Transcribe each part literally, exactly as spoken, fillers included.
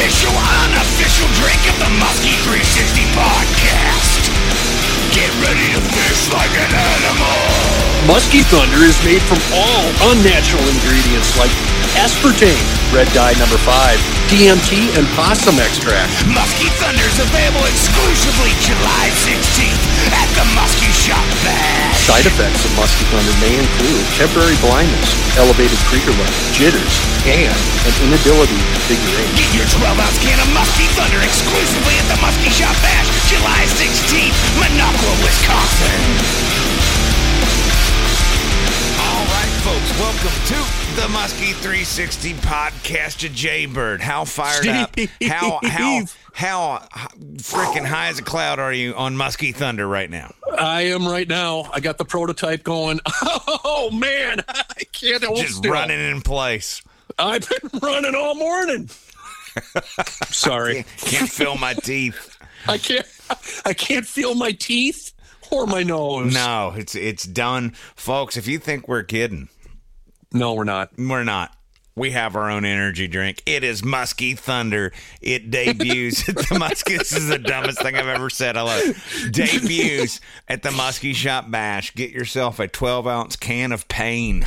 official, unofficial drink of the Muskie three sixty podcast. Get ready to fish like an animal. Muskie Thunder is made from all unnatural ingredients like aspartame, red dye number five, D M T, and possum extract. Muskie Thunder is available exclusively July sixteenth at the Muskie Shop Bash. Side effects of Muskie Thunder may include temporary blindness, elevated creaker level, jitters, and an inability to figure eight. Get your twelve ounce can of Muskie Thunder exclusively at the Muskie Shop Bash, July sixteenth, Minocqua, Wisconsin. All right, folks, welcome to the Muskie three sixty podcast to Jaybird. How fired up? How how how freaking high as a cloud are you on Muskie Thunder right now? I am right now. I got the prototype going. Oh man, I can't hold Just still. running in place. I've been running all morning. Sorry, Can't, can't feel my teeth. I can't. I can't feel my teeth or my nose. No, it's it's done, folks. If you think we're kidding, No, we're not. we're not. We have our own energy drink. It is Muskie Thunder. It debuts at the Muskie. This is the dumbest thing I've ever said. I love it. Debuts at the Muskie Shop Bash. Get yourself a twelve ounce can of pain.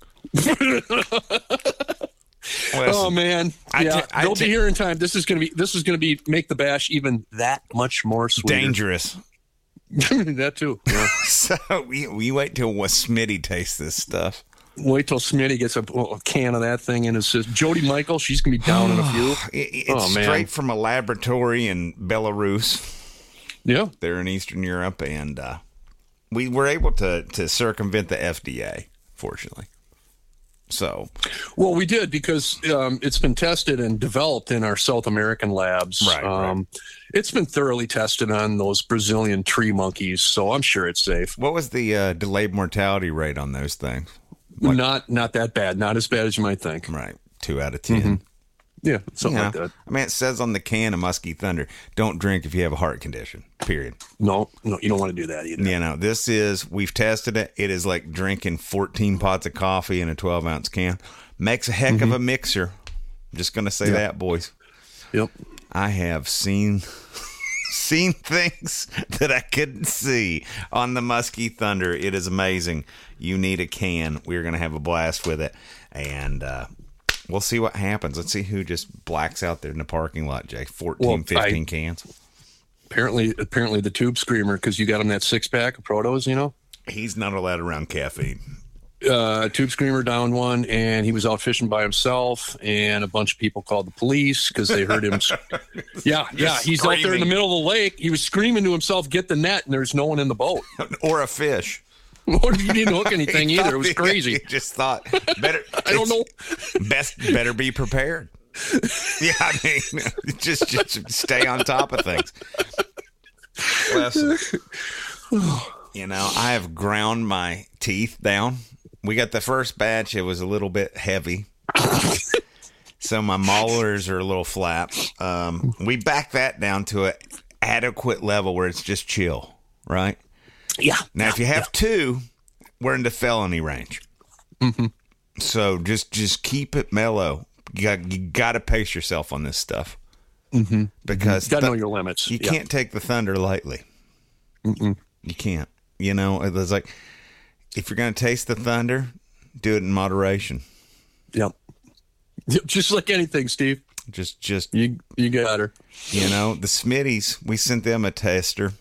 Listen, Oh man, I yeah, t- I they'll t- be here in time. This is gonna be. This is gonna be make the bash even that much more sweeter. dangerous. That too. Yeah. So we, we wait till Smitty tastes this stuff. Wait till Smitty gets a, a can of that thing in his system. Jody Michael, she's gonna be down in a few. It, it's Oh, man. straight from a laboratory in Belarus. Yeah. They're in Eastern Europe, and uh, we were able to, to circumvent the F D A, fortunately. So, Well, we did because um, it's been tested and developed in our South American labs. Right, um, right. It's been thoroughly tested on those Brazilian tree monkeys, so I'm sure it's safe. what was the uh, delayed mortality rate on those things? Like- Not not that bad. Not as bad as you might think. Right, two out of ten. Mm-hmm. Yeah, something You know, like that. I mean, it says on the can of Muskie Thunder, don't drink if you have a heart condition, period. No, no, you don't want to do that either. You know, this is, we've tested it. It is like drinking fourteen pots of coffee in a twelve ounce can. Makes a heck of a mixer. I'm just going to say Yeah. that, boys. Yep. I have seen seen things that I couldn't see on the Muskie Thunder. It is amazing. You need a can. We're going to have a blast with it. And uh, we'll see what happens. Let's see who just blacks out there in the parking lot, Jay. fourteen, Well, fifteen I- cans. Apparently, apparently the tube screamer because you got him that six pack of Protos. You know, He's not allowed around caffeine. uh, tube screamer downed one, and he was out fishing by himself. And a bunch of people called the police because they heard him. yeah, yeah, he's out there in the screaming. middle of the lake. He was screaming to himself, "Get the net!" And there's no one in the boat. Or a fish. Or he didn't hook anything He either. thought It was he- crazy. He just thought, better. I don't know. Best, better be prepared. Yeah, I mean, just, just stay on top of things. Listen, you know, I have ground my teeth down. We got the first batch. It was a little bit heavy. So my molars are a little flat. Um, we back that down to an adequate level where it's just chill, right? Yeah. Now, if you have two, we're in the felony range. Mm-hmm. So just just keep it mellow. You got, you got to pace yourself on this stuff. Mm-hmm. Because You got to th- know your limits. you Yeah. can't take the thunder lightly. Mm-mm. You can't. You know, it's like, if you're going to taste the thunder, do it in moderation. Yep. Yep, just like anything, Steve. Just, just You you got her. you know, the Smitties, we sent them a tester.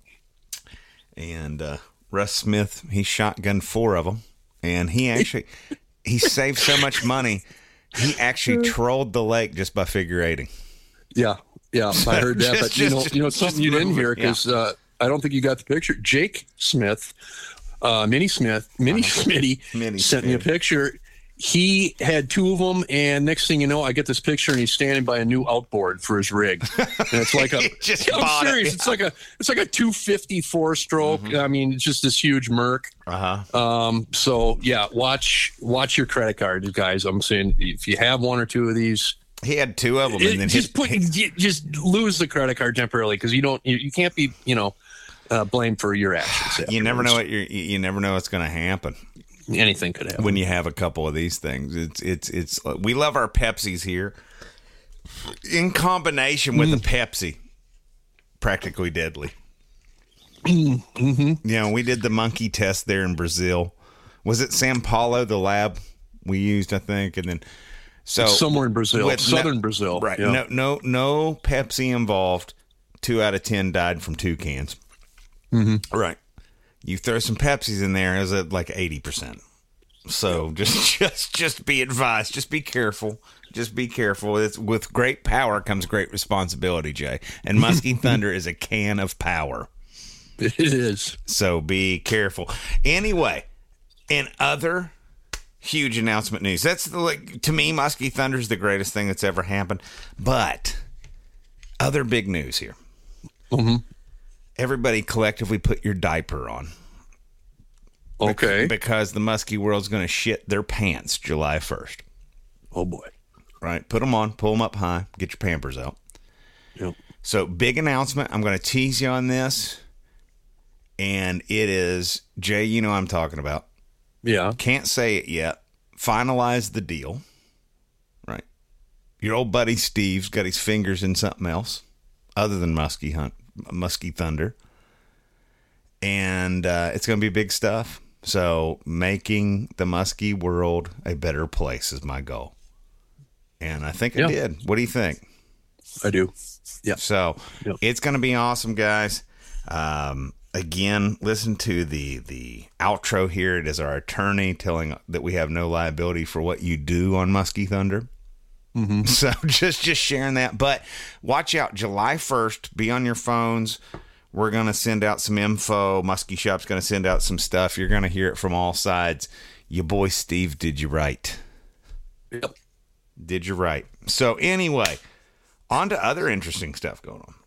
And uh, Russ Smith, he shotgunned four of them. And he actually, he saved so much money, he actually trolled the lake just by figure eighting. Yeah, yeah, I heard that. Just- but you know, just- you know, it's something just you didn't move it, hear because uh, I don't think you got the picture. Jake Smith, uh, Minnie Smith, Minnie Smitty Minnie sent me a Smitty. picture. He had two of them, and next thing you know, I get this picture, and he's standing by a new outboard for his rig. And it's like a, He just yeah, I'm bought it, serious. yeah. It's like a, it's like a two fifty four stroke. Mm-hmm. I mean, it's just this huge Merc. Uh huh. Um, so yeah, watch, watch your credit card, guys. I'm saying if you have one or two of these, He had two of them, it- and then just his, put, you just lose the credit card temporarily because you don't, you, you can't be, you know, uh, blamed for your actions. you never know afterwards. what you're, you never know what's going to happen Anything could happen. when you have a couple of these things. It's it's it's. We love our Pepsis here. in combination with mm. the Pepsi, practically deadly. Mm-hmm. You know, we did the monkey test there in Brazil. Was it Sao Paulo, the lab we used, I think? And then, so it's somewhere in Brazil, southern no, Brazil. Right. Yeah. No, no, no Pepsi involved. Two out of ten died from two cans. Mm-hmm. Right. You throw some Pepsis in there, is it like eighty percent? So just, just, just be advised. Just be careful. Just be careful. It's, with great power comes great responsibility, Jay. And Musky Thunder is a can of power. It is. So be careful. Anyway, in other huge announcement news, that's the, like, to me, Musky Thunder is the greatest thing that's ever happened. But other big news here. Mm-hmm. Everybody collectively put your diaper on. Okay. Because the Muskie world's going to shit their pants July first. Oh, boy. Right. Put them on. Pull them up high. Get your Pampers out. Yep. So, big announcement. I'm going to tease you on this. And it is, Jay, you know what I'm talking about. Yeah. Can't say it yet. Finalize the deal. Right. Your old buddy Steve's got his fingers in something else other than Muskie Hunt, Musky Thunder. And uh, it's going to be big stuff. So making the Muskie world a better place is my goal. And I think it yeah. did. What do you think? I do. Yeah. So yeah. it's going to be awesome, guys. Um, again, listen to the the outro here. It is our attorney telling that we have no liability for what you do on Musky Thunder. Mm-hmm. So just, just sharing that. But watch out. July first, be on your phones. We're going to send out some info. Muskie Shop's going to send out some stuff. You're going to hear it from all sides. Your boy Steve did you right. Yep. Did you right. So anyway, on to other interesting stuff going on.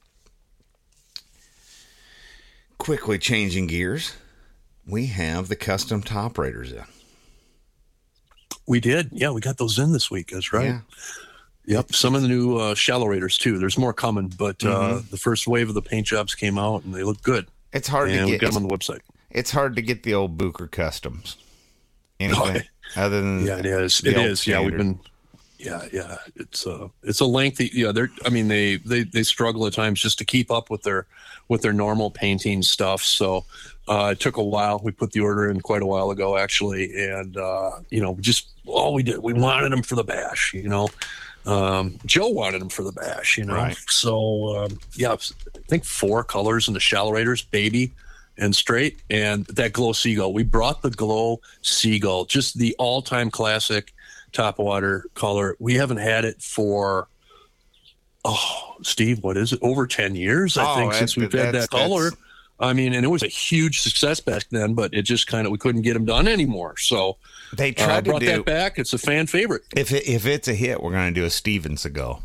Quickly changing gears, we have the custom top raters in. We did. Yeah, we got those in this week. That's right. Yeah. Yep. Some of the new uh, shallow raters, too. There's more coming, but mm-hmm. uh, the first wave of the paint jobs came out, and they look good. It's hard and to we get. got them on the website. It's hard to get the old Booker customs. Anything oh, other than yeah, it is. It is. Yeah, we've been. Yeah, yeah. It's uh, it's a lengthy. Yeah, they're. I mean, they they they struggle at times just to keep up with their with their normal painting stuff. So uh, it took a while. We put the order in quite a while ago, actually, and uh, you know, just all we did, we wanted them for the bash. You know, um, Joe wanted them for the bash. You know, right. So um, yeah, I think four colors in the shallow raters, baby and straight, and that glow seagull. We brought the glow seagull, just the all-time classic top water color. We haven't had it for oh Steve, what is it, over ten years I oh, think since we've had that color. I mean, and it was a huge success back then, but it just kind of we couldn't get them done anymore, so they tried uh, brought to do that back. It's a fan favorite. If it, if it's a hit, we're going to do a Steven Seagal.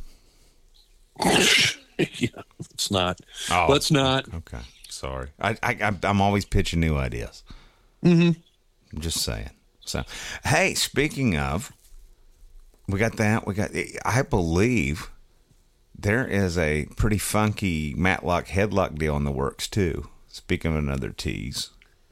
Yeah, it's not. Oh, let's not. Okay, sorry. I, I I'm always pitching new ideas. Mm-hmm. I'm just saying. So, hey, speaking of, we got that. We got. I believe there is a pretty funky Matlock headlock deal in the works too. Speaking of another tease.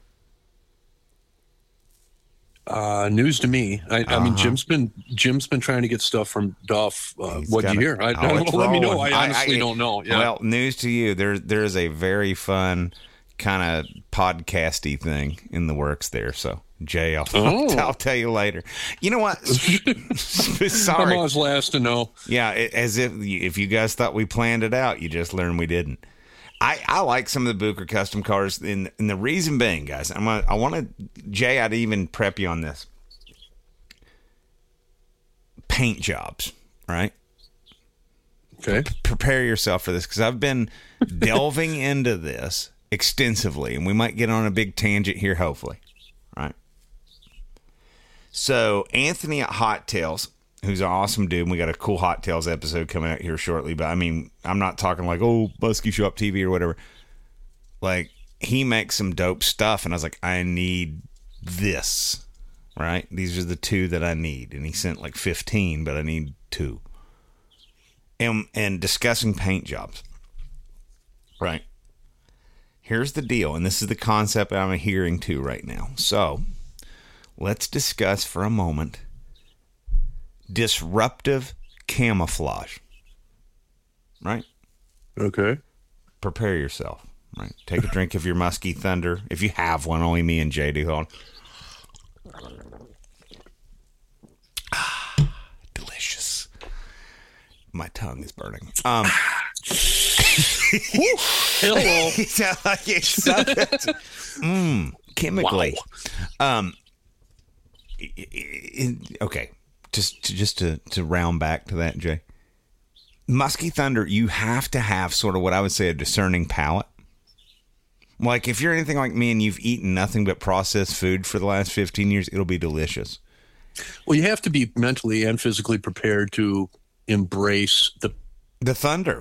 Uh, news to me. I, uh-huh. I mean, Jim's been Jim's been trying to get stuff from Duff. Uh, what'd you hear? I, oh, let rolling. me know. I honestly I, I, don't know. Yeah. Well, news to you. There, there's a very fun kind of podcasty thing in the works there. So, Jay, I'll, oh. I'll tell you later. You know what? Sorry. I'm always last to know. Yeah, it, as if if you guys thought we planned it out, you just learned we didn't. I, I like some of the Booker custom cars, and, and the reason being, guys, I'm gonna, I want to, Jay, I'd even prep you on this. Paint jobs, right? Okay. P- prepare yourself for this, because I've been delving into this extensively, and we might get on a big tangent here, hopefully, right? So, Anthony at Hot Tails, who's an awesome dude, and we got a cool Hot Tails episode coming out here shortly, but I mean, I'm not talking like, oh, Muskie Shop T V or whatever. Like, he makes some dope stuff, and I was like, I need this, right? These are the two that I need, and he sent like fifteen, but I need two. And, and discussing paint jobs, right? Here's the deal, and this is the concept I'm adhering to right now. So, let's discuss for a moment disruptive camouflage. right? Okay. Prepare yourself, right? Take a drink of your Muskie Thunder. If you have one, only me and Jay do. Hold on. Ah, delicious. My tongue is burning. Um, Hello. mm, chemically. Wow. Um, okay. Just to, just to, to round back to that, Jay. Muskie Thunder, you have to have sort of what I would say a discerning palate. Like if you're anything like me and you've eaten nothing but processed food for the last fifteen years, it'll be delicious. Well, you have to be mentally and physically prepared to embrace the the thunder.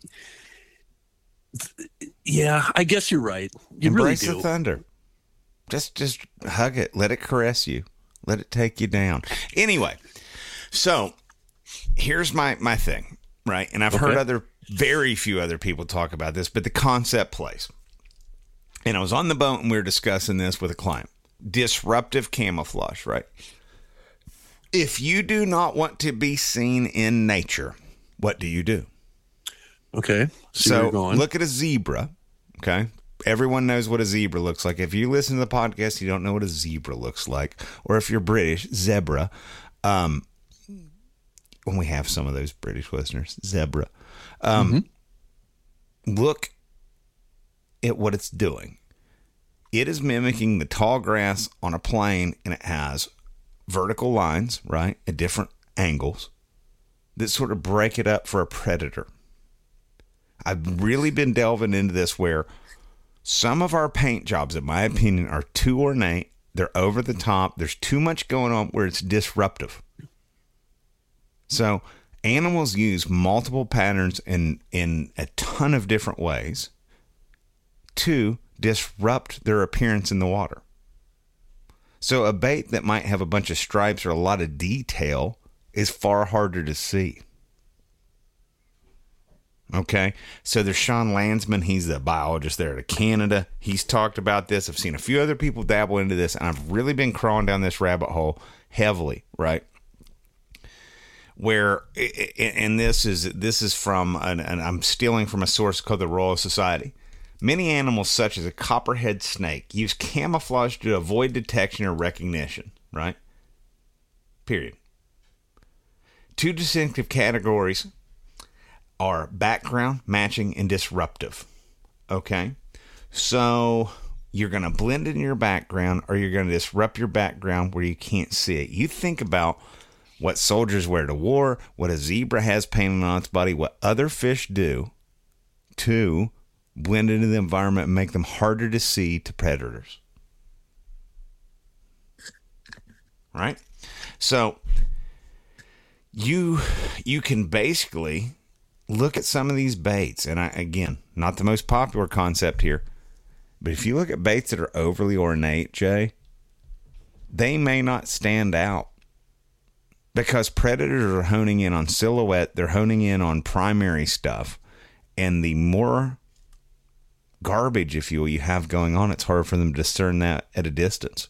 Yeah, I guess you're right. You embrace really do. the thunder. Just just hug it. Let it caress you. Let it take you down. Anyway, so here's my, my thing, right? And I've okay. heard other, very few other people talk about this, but the concept plays. And I was on the boat and we were discussing this with a client. Disruptive camouflage, right? If you do not want to be seen in nature, what do you do? Okay. So look at a zebra, okay? Everyone knows what a zebra looks like. If you listen to the podcast, you don't know what a zebra looks like. Or if you're British, zebra. Um, when we have some of those British listeners, zebra. Um, mm-hmm. Look at what it's doing. It is mimicking the tall grass on a plane, and it has vertical lines, right, at different angles that sort of break it up for a predator. I've really been delving into this where some of our paint jobs, in my opinion, are too ornate. They're over the top. There's too much going on where it's disruptive. So animals use multiple patterns in, in a ton of different ways to disrupt their appearance in the water. So a bait that might have a bunch of stripes or a lot of detail is far harder to see. Okay, so there's Sean Landsman. He's the biologist there at Canada. He's talked about this. I've seen a few other people dabble into this, and I've really been crawling down this rabbit hole heavily, right? Where, and this is this is from, and I'm stealing from a source called the Royal Society. Many animals, such as a copperhead snake, use camouflage to avoid detection or recognition, right? Period. Two distinctive categories are background, matching, and disruptive. Okay? So you're going to blend in your background or you're going to disrupt your background where you can't see it. You think about what soldiers wear to war, what a zebra has painted on its body, what other fish do to blend into the environment and make them harder to see to predators. Right? So you you can basically look at some of these baits, and I, again, not the most popular concept here, but if you look at baits that are overly ornate, Jay, they may not stand out because predators are honing in on silhouette, they're honing in on primary stuff, and the more garbage, if you will, you have going on, it's hard for them to discern that at a distance.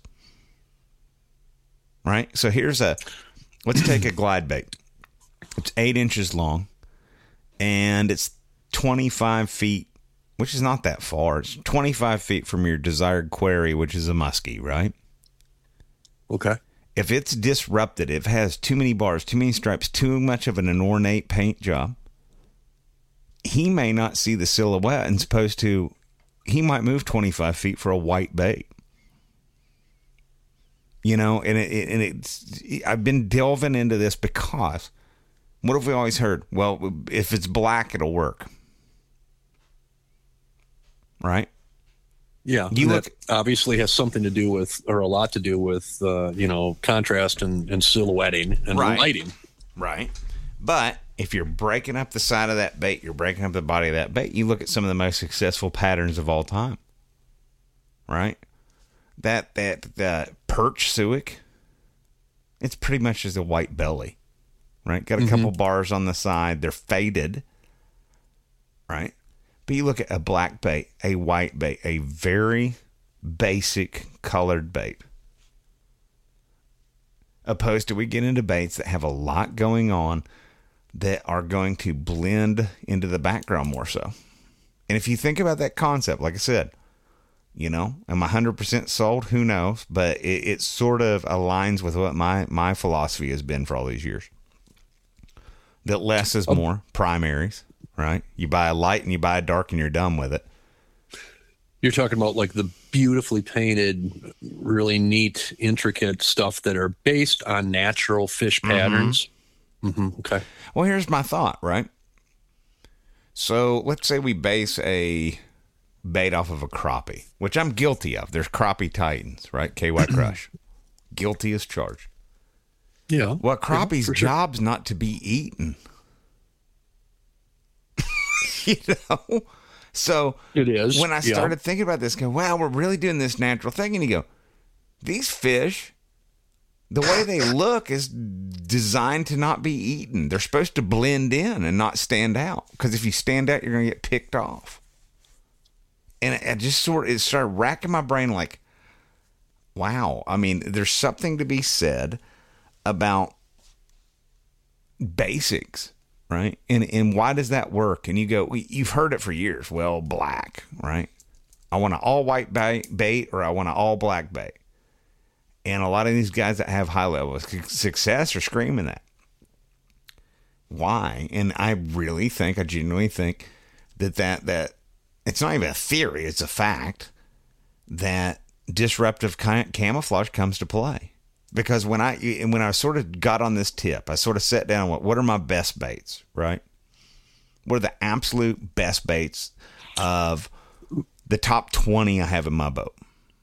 Right? So here's a, let's take a glide bait. It's eight inches long. And it's twenty-five feet, which is not that far. It's twenty-five feet from your desired quarry, which is a muskie, right? Okay. If it's disrupted, if it has too many bars, too many stripes, too much of an ornate paint job, he may not see the silhouette and supposed to, he might move twenty-five feet for a white bait. You know, and, it, and it's, I've been delving into this because what have we always heard? Well, if it's black, it'll work. Right? Yeah. You look, obviously has something to do with, or a lot to do with, uh, you know, contrast and, and silhouetting and right. lighting. Right. But if you're breaking up the side of that bait, you're breaking up the body of that bait, you look at some of the most successful patterns of all time. Right? That, that, that perch suic, it's pretty much just a white belly. Right? Got a mm-hmm. couple bars on the side. They're faded. Right? But you look at a black bait, a white bait, a very basic colored bait. Opposed to we get into baits that have a lot going on that are going to blend into the background more so. And if you think about that concept, like I said, you know, am I one hundred percent sold? Who knows? But it, it sort of aligns with what my, my philosophy has been for all these years. That less is more, primaries, right? You buy a light and you buy a dark and you're done with it. You're talking about like the beautifully painted, really neat, intricate stuff that are based on natural fish patterns. Mm-hmm. Mm-hmm. Okay. Well, here's my thought, right? So let's say we base a bait off of a crappie, which I'm guilty of. There's crappie titans, right? K Y Crush. Guilty as charged. Yeah. Well, crappie's yeah, sure. job's not to be eaten. You know? So it is. When I yeah. started thinking about this, go, wow, we're really doing this natural thing. And you go, these fish, the way they look is designed to not be eaten. They're supposed to blend in and not stand out. Because if you stand out, you're going to get picked off. And I just sort of it started racking my brain like, wow. I mean, there's something to be said about basics, right? And and why does that work? And you go, you've heard it for years. Well, black, right? I want an all white bait or I want an all black bait. And a lot of these guys that have high level success are screaming that. Why? And I really think, I genuinely think that that, that it's not even a theory, it's a fact that disruptive camouflage comes to play. Because when I when I sort of got on this tip, I sort of sat down and went, what are my best baits, right? What are the absolute best baits of the top twenty I have in my boat?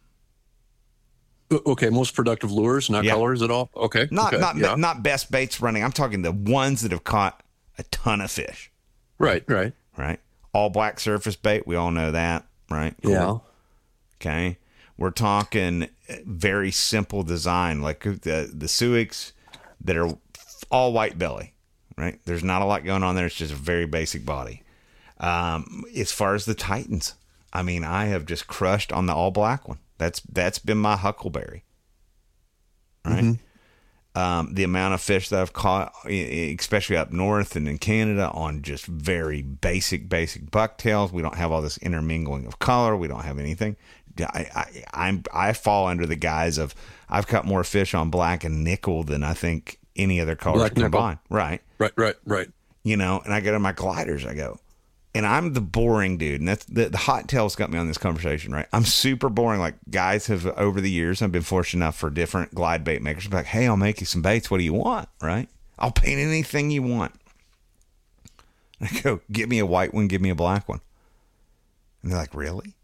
Okay, most productive lures, not yeah. colors at all? Okay. Not okay. not yeah. not best baits running. I'm talking the ones that have caught a ton of fish. Right, right. Right? All black surface bait, we all know that, right? Cool. Yeah. Okay. We're talking very simple design, like the the Suics that are all white belly, right? There's not a lot going on there. It's just a very basic body. Um, as far as the Titans, I mean, I have just crushed on the all black one. That's that's been my huckleberry, right? Mm-hmm. Um, the amount of fish that I've caught, especially up north and in Canada, on just very basic, basic bucktails. We don't have all this intermingling of color. We don't have anything. I, I I'm I fall under the guise of I've caught more fish on black and nickel than I think any other colors combined. Right, right, right, right. You know, and I go to my gliders. I go, and I'm the boring dude, and that's the, the hot tails got me on this conversation. Right, I'm super boring. Like guys have over the years, I've been fortunate enough for different glide bait makers. Like, hey, I'll make you some baits. What do you want? Right, I'll paint anything you want. I go, give me a white one, give me a black one, and they're like, really?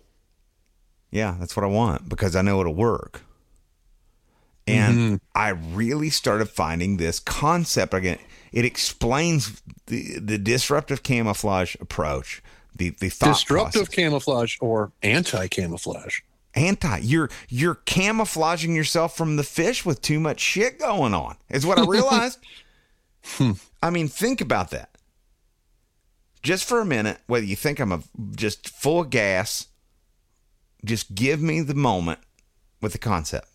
Yeah, that's what I want because I know it'll work. And mm-hmm. I really started finding this concept again. It explains the, the disruptive camouflage approach. The the thought disruptive process. Camouflage or anti-camouflage. Anti. You're you're camouflaging yourself from the fish with too much shit going on. Is what I realized. hmm. I mean, think about that. Just for a minute, whether you think I'm a, just full of gas. Just give me the moment with the concept.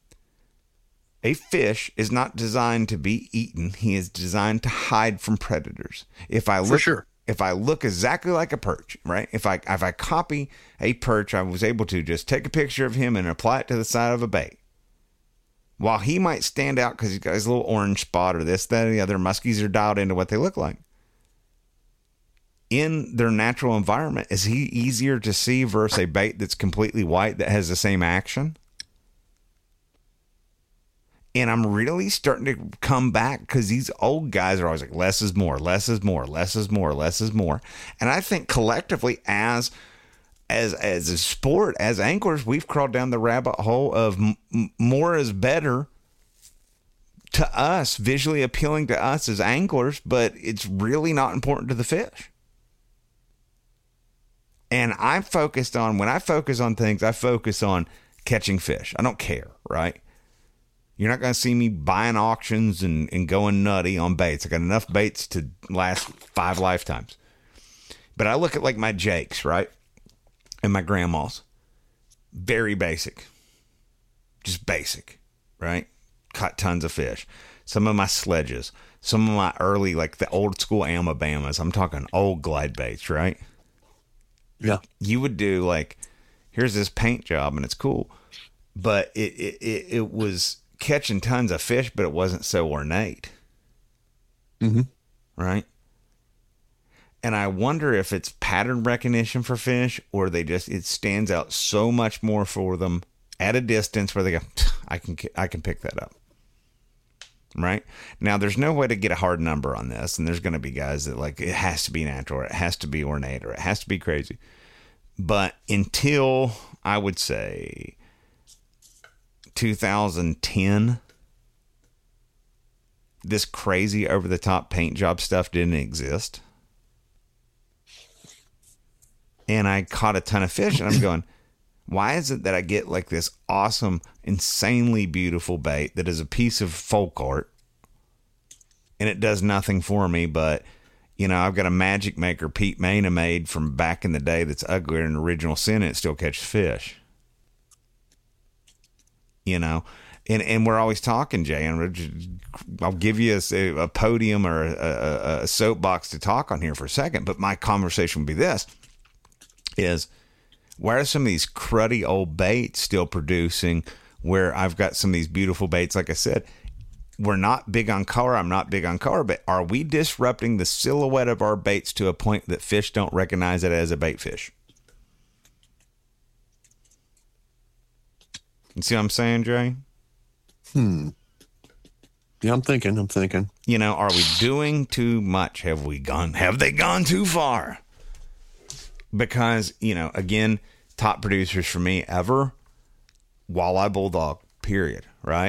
A fish is not designed to be eaten. He is designed to hide from predators. If I look, For sure. if I look exactly like a perch, right? If I if I copy a perch, I was able to just take a picture of him and apply it to the side of a bait. While he might stand out because he's got his little orange spot or this, that, or the other, muskies are dialed into what they look like. In their natural environment, is he easier to see versus a bait that's completely white that has the same action? And I'm really starting to come back because these old guys are always like, less is more, less is more, less is more, less is more. And I think collectively as as as a sport, as anglers, we've crawled down the rabbit hole of m- more is better to us, visually appealing to us as anglers, but it's really not important to the fish. And I'm focused on, when I focus on things, I focus on catching fish. I don't care, right? You're not going to see me buying auctions and, and going nutty on baits. I got enough baits to last five lifetimes. But I look at like my Jakes, right? And my grandma's. Very basic. Just basic, right? Caught tons of fish. some of my sledges, some of my early, like the old school Amabamas. I'm talking old glide baits, right? Yeah. You would do like, here's this paint job and it's cool, but it, it, it, it was catching tons of fish, but it wasn't so ornate. Mm-hmm. Right. And I wonder if it's pattern recognition for fish, or they just, it stands out so much more for them at a distance where they go, I can, I can pick that up. Right now, there's no way to get a hard number on this. And there's going to be guys that like, it has to be natural, or it has to be ornate, or it has to be crazy. But until I would say two thousand ten, this crazy over the top paint job stuff didn't exist. And I caught a ton of fish, and I'm going, why is it that I get like this awesome, insanely beautiful bait that is a piece of folk art, and it does nothing for me, but, you know, I've got a Magic Maker Pete Mena made from back in the day that's uglier than Original Sin, and it still catches fish. You know, and and we're always talking, Jay, and I'll give you a, a podium or a, a, a soapbox to talk on here for a second, but my conversation would be this, is why are some of these cruddy old baits still producing where I've got some of these beautiful baits? Like I said, we're not big on color. I'm not big on color, but are we disrupting the silhouette of our baits to a point that fish don't recognize it as a bait fish? You see what I'm saying, Jay? Hmm. Yeah, I'm thinking, I'm thinking. You know, are we doing too much? Have we gone, have they gone too far? Because, you know, again, top producers for me ever, Walleye Bulldog, period, right?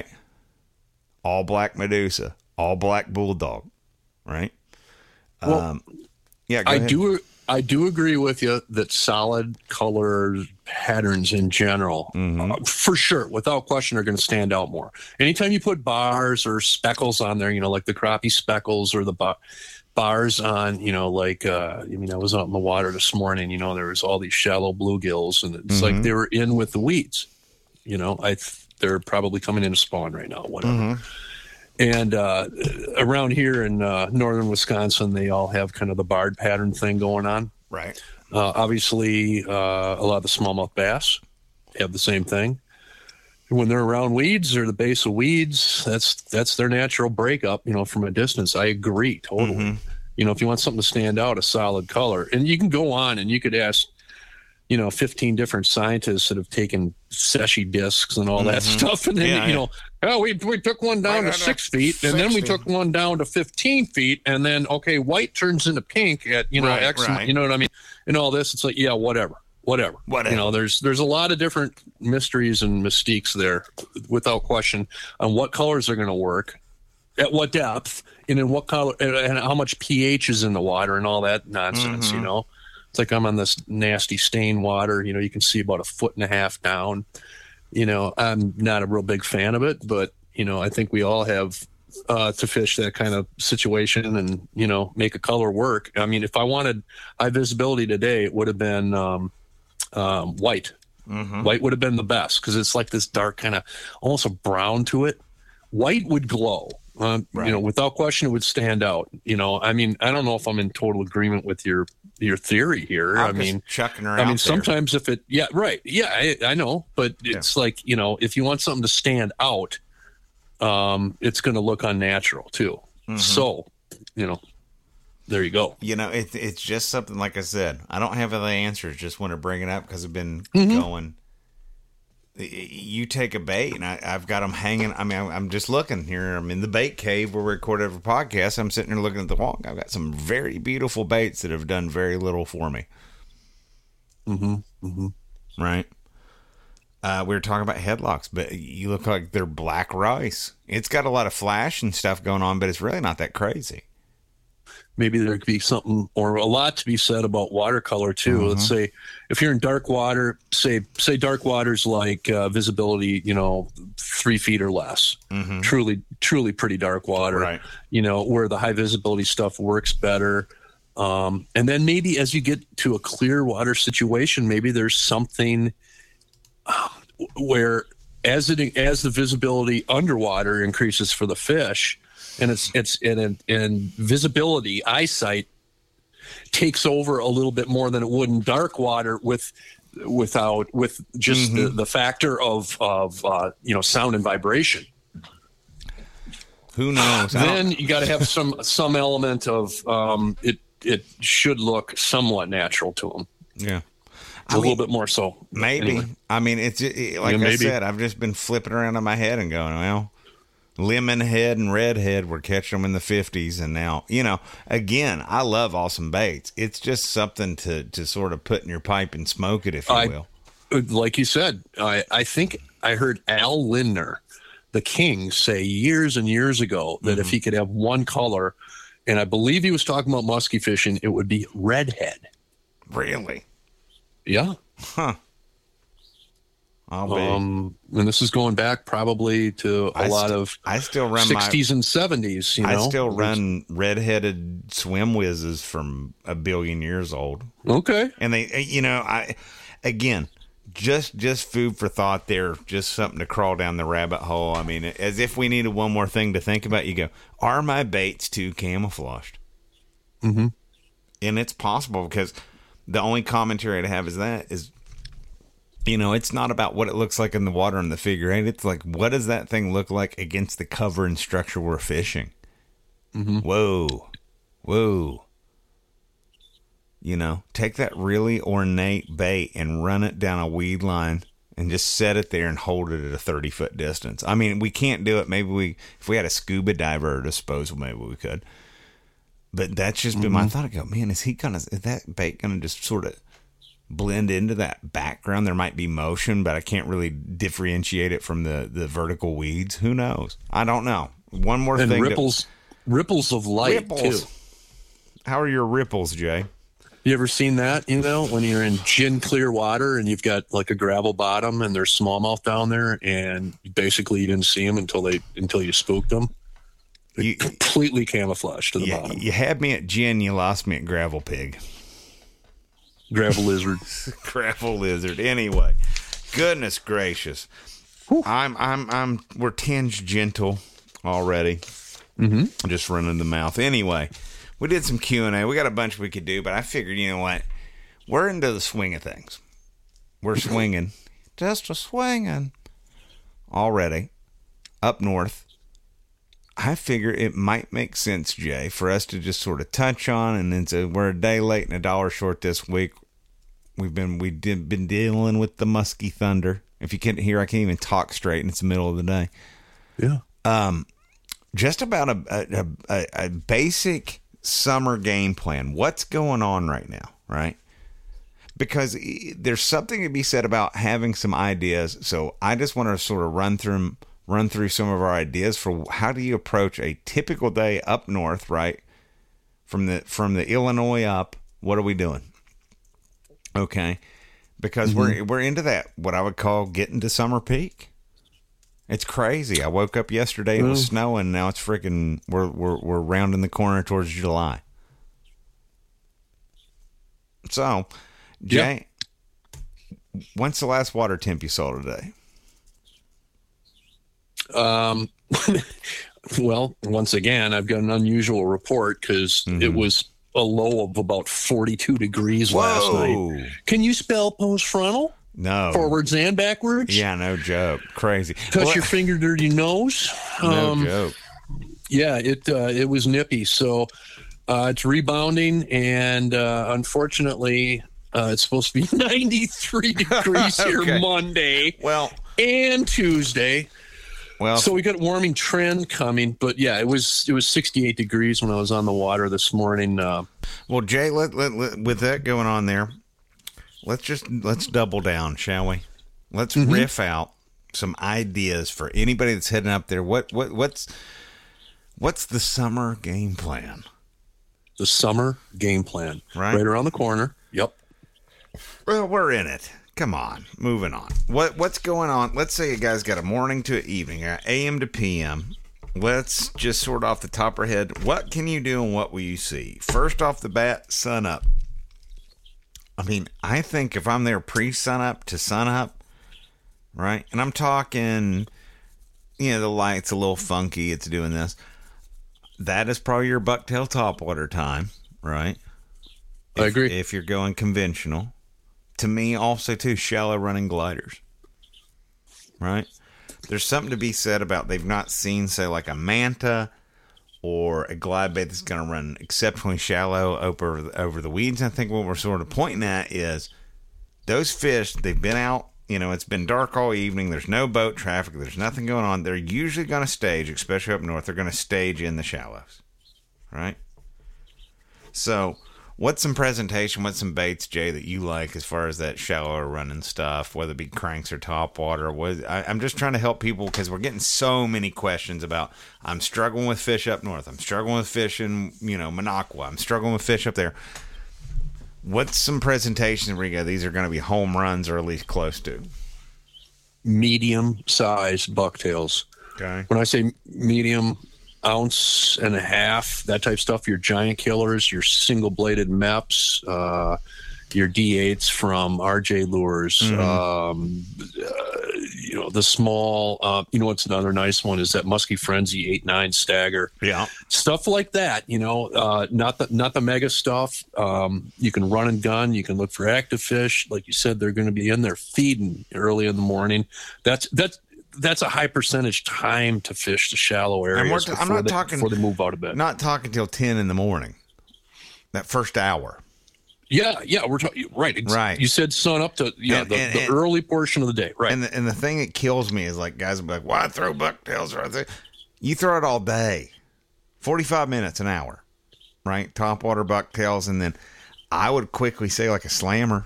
All black Medusa, all black Bulldog, right? Well, um, yeah, go I ahead. do. I do agree with you that solid color patterns in general, Mm-hmm. uh, for sure, without question, are going to stand out more. Anytime you put bars or speckles on there, you know, like the crappie speckles or the bar, bars on, you know, like, uh, I mean, I was out in the water this morning, you know, there was all these shallow bluegills, and it's Mm-hmm. like they were in with the weeds, you know, I they're probably coming in to spawn right now, whatever. Mm-hmm. And uh, around here in uh, northern Wisconsin, they all have kind of the barred pattern thing going on. Right. Uh, obviously, uh, a lot of the smallmouth bass have the same thing. When they're around weeds or the base of weeds, that's that's their natural breakup, you know, from a distance. I agree totally. Mm-hmm. You know, if you want something to stand out, a solid color, and you can go on and you could ask, you know, fifteen different scientists that have taken Seshi discs and all that Mm-hmm. stuff, and then Yeah, you yeah. know, oh, we we took one down Right, to right, six right. feet, and then we Six took feet. one down to fifteen feet, and then okay, white turns into pink at you know Right, X, right. you know what I mean, and all this. It's like, yeah, whatever, whatever, Whatever. You know, there's there's a lot of different mysteries and mystiques there, without question, on what colors are going to work, at what depth, and in what color, and, and how much pH is in the water, and all that nonsense. Mm-hmm. You know, it's like I'm on this nasty stain water. You know, you can see about a foot and a half down. You know, I'm not a real big fan of it, but you know, I think we all have uh, to fish that kind of situation and you know make a color work. I mean, if I wanted high visibility today, it would have been um, um, white. Mm-hmm. White would have been the best because it's like this dark kind of almost a brown to it. White would glow. Um, Right. You know, without question, it would stand out. You know, I mean, I don't know if I'm in total agreement with your your theory here. I'm I just mean, chucking her I out mean, there. sometimes if it, yeah, right, yeah, I, I know, but it's like you know, if you want something to stand out, um, it's going to look unnatural too. Mm-hmm. So, you know, there you go. You know, it, it's just something, like I said, I don't have the answers, just want to bring it up because I've been Mm-hmm. going. You take a bait, and I, I've got them hanging. I mean, I'm, I'm just looking here. I'm in the bait cave where we record every podcast. I'm sitting there looking at the wall. I've got some very beautiful baits that have done very little for me. Mm-hmm. Mm-hmm. Right? Uh, we were talking about headlocks, but you look like they're black rice. It's got a lot of flash and stuff going on, but it's really not that crazy. Maybe there could be something or a lot to be said about watercolor too. Mm-hmm. Let's say if you're in dark water, say say dark water's like uh, visibility, you know, three feet or less. Mm-hmm. Truly, truly pretty dark water. Right. You know, where the high visibility stuff works better. Um, and then maybe as you get to a clear water situation, maybe there's something um, where as it as the visibility underwater increases for the fish, and it's it's and and visibility, eyesight takes over a little bit more than it would in dark water with without with just mm-hmm. the, the factor of of uh, you know, sound and vibration. Who knows? Then you got to have some some element of um, it. It should look somewhat natural to them. Yeah, a I little mean, bit more so. Maybe. Anyway. I mean, it's it, like yeah, I said. I've just been flipping around in my head and going, well, lemon head and red head, we're catching them in the fifties, and now, you know, again, I love awesome baits. It's just something to to sort of put in your pipe and smoke it, if you I, will. Like you said, I I think I heard Al Lindner, the King, say years and years ago that mm-hmm. if he could have one color, and I believe he was talking about musky fishing, it would be redhead. Really? Yeah. Huh. I'll be. Um, and this is going back probably to a I lot st- of I still run sixties my, and seventies. You know? I still run redheaded swim whizzes from a billion years old. Okay. And they, you know, I again, just just food for thought there, just something to crawl down the rabbit hole. I mean, as if we needed one more thing to think about. You go, are my baits too camouflaged? Mm-hmm. And it's possible, because the only commentary to have is that is, you know, it's not about what it looks like in the water and the figure eight. It's like, what does that thing look like against the cover and structure we're fishing? Mm-hmm. Whoa. Whoa. You know, take that really ornate bait and run it down a weed line and just set it there and hold it at a thirty foot distance. I mean, we can't do it. Maybe we, if we had a scuba diver at disposal, maybe we could. But that's just been mm-hmm. my thought. I go, man, is he gonna, is that bait gonna just sort of blend into that background? There might be motion, but I can't really differentiate it from the, the vertical weeds. Who knows? I don't know. One more and thing. ripples, to, ripples of light ripples. too. How are your ripples, Jay? You ever seen that, you know, when you're in gin clear water and you've got like a gravel bottom and there's smallmouth down there, and basically you didn't see them until they until you spooked them? You, completely camouflaged to the yeah, bottom. You had me at gin, you lost me at gravel pig. Gravel lizard. Gravel lizard. Anyway, goodness gracious. Whew. I'm I'm I'm we're tinged gentle already. Mm-hmm. Just running the mouth. Anyway, we did some Q and A. We got a bunch we could do, but I figured, you know what? We're into the swing of things. We're swinging. Just a swinging. Already. Up north. I figure it might make sense, Jay, for us to just sort of touch on, and then so we're a day late and a dollar short this week. We've been we did been dealing with the musky thunder. If you can't hear, I can't even talk straight, and it's the middle of the day. Yeah. Um, just about a a, a a basic summer game plan. What's going on right now, right? Because there's something to be said about having some ideas. So I just want to sort of run through run through some of our ideas for how do you approach a typical day up north, right? From the from the Illinois up, what are we doing? Okay, because mm-hmm. we're we're into that what I would call getting to summer peak. It's crazy. I woke up yesterday, it was mm. snowing. Now it's freaking we're we're we're rounding the corner towards July. So, Jay, yep. When's the last water temp you saw today? Um, well, once again, I've got an unusual report because mm-hmm. it was a low of about forty-two degrees Whoa. last night. Can you spell post frontal? No. Forwards and backwards? Yeah, no joke. Crazy. Touch well, your finger to your nose? No um, joke. Yeah, it uh, it was nippy. So uh, it's rebounding, and uh, unfortunately, uh, it's supposed to be ninety-three degrees okay. here Monday. Well, and Tuesday. Well, so we got a warming trend coming, but yeah, it was it was sixty-eight degrees when I was on the water this morning. Uh, well, Jay, let, let, let, with that going on there, let's just let's double down, shall we? Let's mm-hmm. riff out some ideas for anybody that's heading up there. What what what's what's the summer game plan? The summer game plan, right, right around the corner. Yep. Well, we're in it. Come on, moving on. What what's going on? Let's say a guy's got a morning to an evening, A M to P M. Let's just sort off the top of our head. What can you do and what will you see? First off the bat, sun up. I mean, I think if I'm there pre-sun up to sun up, right? And I'm talking, you know, the light's a little funky. It's doing this. that is probably your bucktail topwater time, right? If, I agree. If you're going conventional. To me, also, too, shallow running gliders, right? There's something to be said about they've not seen, say, like a manta or a glide bait that's going to run exceptionally shallow over, over the weeds. I think what we're sort of pointing at is those fish, they've been out, you know, it's been dark all evening. There's no boat traffic. There's nothing going on. They're usually going to stage, especially up north, they're going to stage in the shallows, right? So what's some presentation, what's some baits, Jay, that you like as far as that shallower running stuff, whether it be cranks or topwater? What, I, I'm just trying to help people because we're getting so many questions about, I'm struggling with fish up north. I'm struggling with fish in, you know, Minocqua. I'm struggling with fish up there. What's some presentations where you go, these are going to be home runs or at least close to? Medium-sized bucktails. Okay. When I say medium, ounce and a half, that type of stuff, your giant killers, your single-bladed M E Ps, uh, your D eights from R J Lures, mm-hmm. um, uh, you know, the small, uh, you know what's another nice one is that Musky Frenzy eight nine Stagger. Yeah. Stuff like that, you know, uh, not the not the mega stuff. Um, you can run and gun. You can look for active fish. Like you said, they're going to be in there feeding early in the morning. That's that's that's a high percentage time to fish the shallow areas t- I'm not they, talking, before they move out of bed. Not talking till ten in the morning, that first hour. Yeah, yeah, we're talking right. Ex- right. You said sun up to yeah and, the, and, the and, early portion of the day, right? And the, and the thing that kills me is like guys will be like, "Why throw bucktails right there?" You throw it all day, forty-five minutes, an hour, right? Topwater bucktails, and then I would quickly say like a slammer,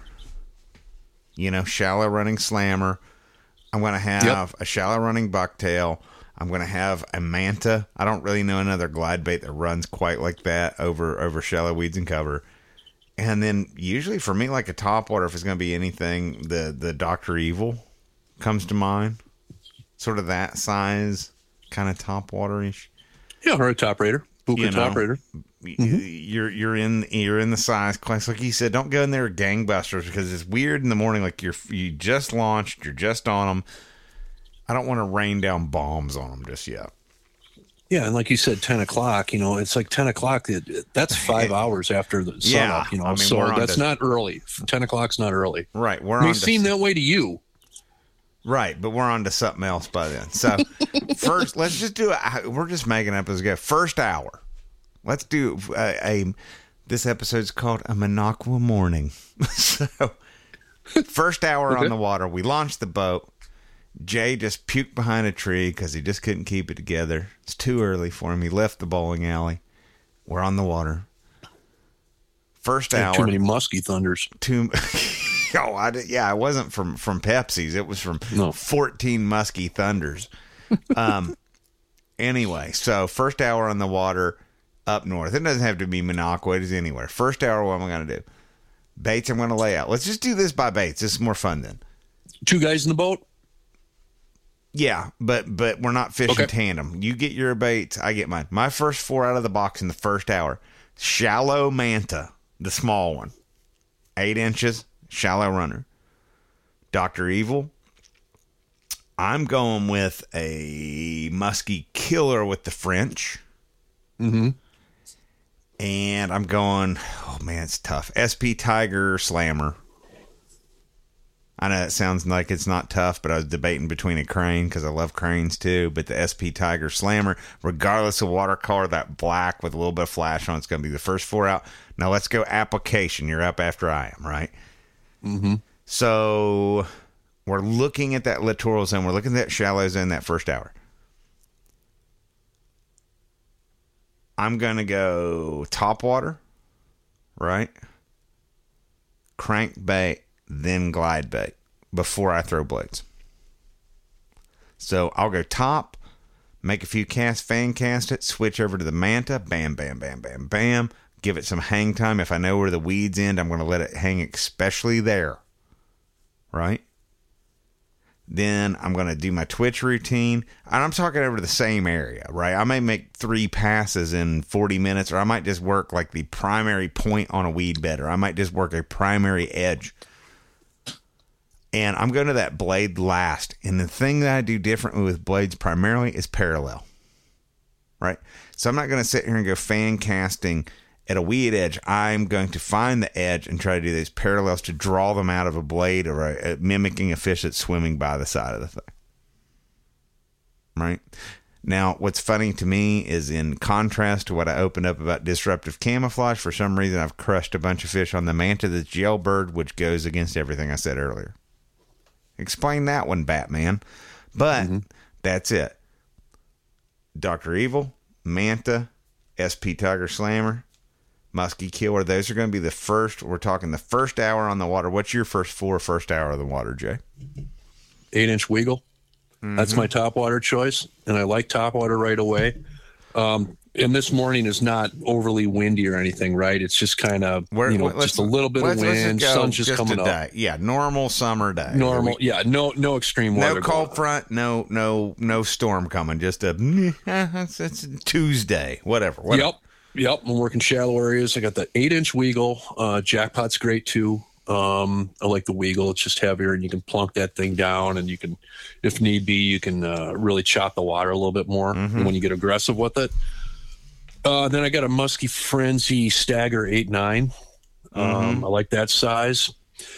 you know, shallow running slammer. I'm going to have yep. a shallow running bucktail. I'm going to have a manta. I don't really know another glide bait that runs quite like that over over shallow weeds and cover. And then usually for me, like a topwater, if it's going to be anything, the, the Doctor Evil comes to mind. Sort of that size, kind of topwater-ish. Yeah, or a top raider. Buka you know, top raider. Mm-hmm. You're you're in you're in the size class. Like you said, don't go in there with gangbusters because it's weird in the morning. Like you're you just launched, you're just on them. I don't want to rain down bombs on them just yet. Yeah, and like you said, ten o'clock, you know, it's like ten o'clock. That's five hours after the sun yeah, up, you know, I mean, so that's to, not early. ten o'clock's not early. Right. We're it may on seem to, that way to you. Right, but we're on to something else by then. So first, let's just do it. We're just making up as we go. First hour. Let's do a, a this episode's called A Minocqua Morning. So first hour okay. on the water. We launched the boat. Jay just puked behind a tree because he just couldn't keep it together. It's too early for him. He left the bowling alley. We're on the water. First hour. Too many musky thunders. Too. Oh, I did, yeah, it wasn't from from Pepsi's. It was from no. fourteen musky thunders. Um. Anyway, so first hour on the water up north. It doesn't have to be Minocqua. It is anywhere. First hour. What am I going to do? Baits. I'm going to lay out. Let's just do this by baits. This is more fun then. Two guys in the boat. Yeah, but but we're not fishing okay. tandem. You get your baits, I get mine. My first four out of the box in the first hour. Shallow manta, the small one. Eight inches, shallow runner. Doctor Evil. I'm going with a musky killer with the French. Mm-hmm. And I'm going, oh man, it's tough. S P Tiger Slammer. I know it sounds like it's not tough, but I was debating between a crane because I love cranes too. But the S P Tiger Slammer, regardless of watercolor, that black with a little bit of flash on, it's going to be the first four out. Now let's go application. You're up after I am, right? Mm-hmm. So we're looking at that littoral zone. We're looking at that shallow zone that first hour. I'm going to go topwater, right? Crankbait. Then glide bait before I throw blades. So I'll go top, make a few casts, fan cast it, switch over to the manta, bam, bam, bam, bam, bam. Give it some hang time. If I know where the weeds end, I'm going to let it hang, especially there. Right? Then I'm going to do my twitch routine. And I'm talking over the same area, right? I may make three passes in forty minutes, or I might just work like the primary point on a weed bed, or I might just work a primary edge. And I'm going to that blade last. And the thing that I do differently with blades primarily is parallel. right? So I'm not going to sit here and go fan casting at a weed edge. I'm going to find the edge and try to do these parallels to draw them out of a blade or a, a, mimicking a fish that's swimming by the side of the thing. Right? Now, what's funny to me is in contrast to what I opened up about disruptive camouflage, for some reason I've crushed a bunch of fish on the manta that's jailbird, which goes against everything I said earlier. Explain that one, Batman. But mm-hmm. that's it. Doctor Evil, Manta, S P Tiger Slammer, Muskie Killer. Those are going to be the first. We're talking the first hour on the water. What's your first four first hour of the water, Jay? Eight-inch Weagle. Mm-hmm. That's my topwater choice, and I like topwater right away. Um, and this morning is not overly windy or anything, right? It's just kind of, you know, just a little bit of wind. Sun's just, just coming up. Yeah, normal summer day. Normal, we, yeah, no, no extreme weather. No cold front, no, no, no storm coming. Just a it's, it's Tuesday, whatever, whatever. Yep, yep. I'm working shallow areas. I got the eight-inch Weagle. Uh, Jackpot's great too. Um, I like the Weagle. It's just heavier, and you can plunk that thing down, and you can, if need be, you can uh, really chop the water a little bit more mm-hmm. when you get aggressive with it. Uh, then I got a Muskie Frenzy Stagger eight nine. Um, mm-hmm. I like that size.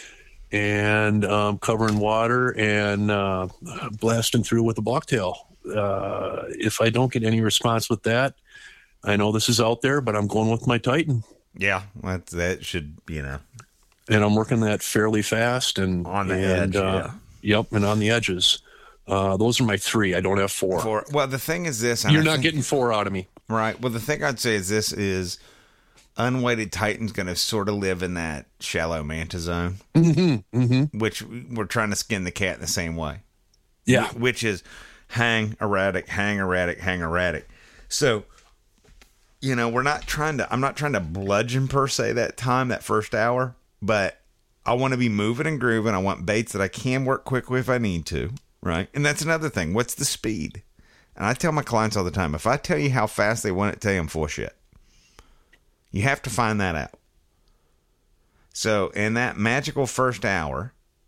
And um, covering water and uh, blasting through with a blocktail. Uh, if I don't get any response with that, I know this is out there, but I'm going with my Titan. Yeah, that, that should, you know. And I'm working that fairly fast and on the and, edge. Uh, yeah. Yep, and on the edges. Uh, those are my three. I don't have four. four. Well, the thing is this. You're I not think, getting four out of me. Right. Well, the thing I'd say is this is unweighted Titan's going to sort of live in that shallow manta zone, mm-hmm, mm-hmm. which we're trying to skin the cat in the same way. Yeah. Which is hang erratic, hang erratic, hang erratic. So, you know, we're not trying to, I'm not trying to bludgeon per se that time, that first hour, but I want to be moving and grooving. I want baits that I can work quickly if I need to. Right. And that's another thing. What's the speed? And I tell my clients all the time, if I tell you how fast they want it, tell them full shit. You have to find that out. So in that magical first hour,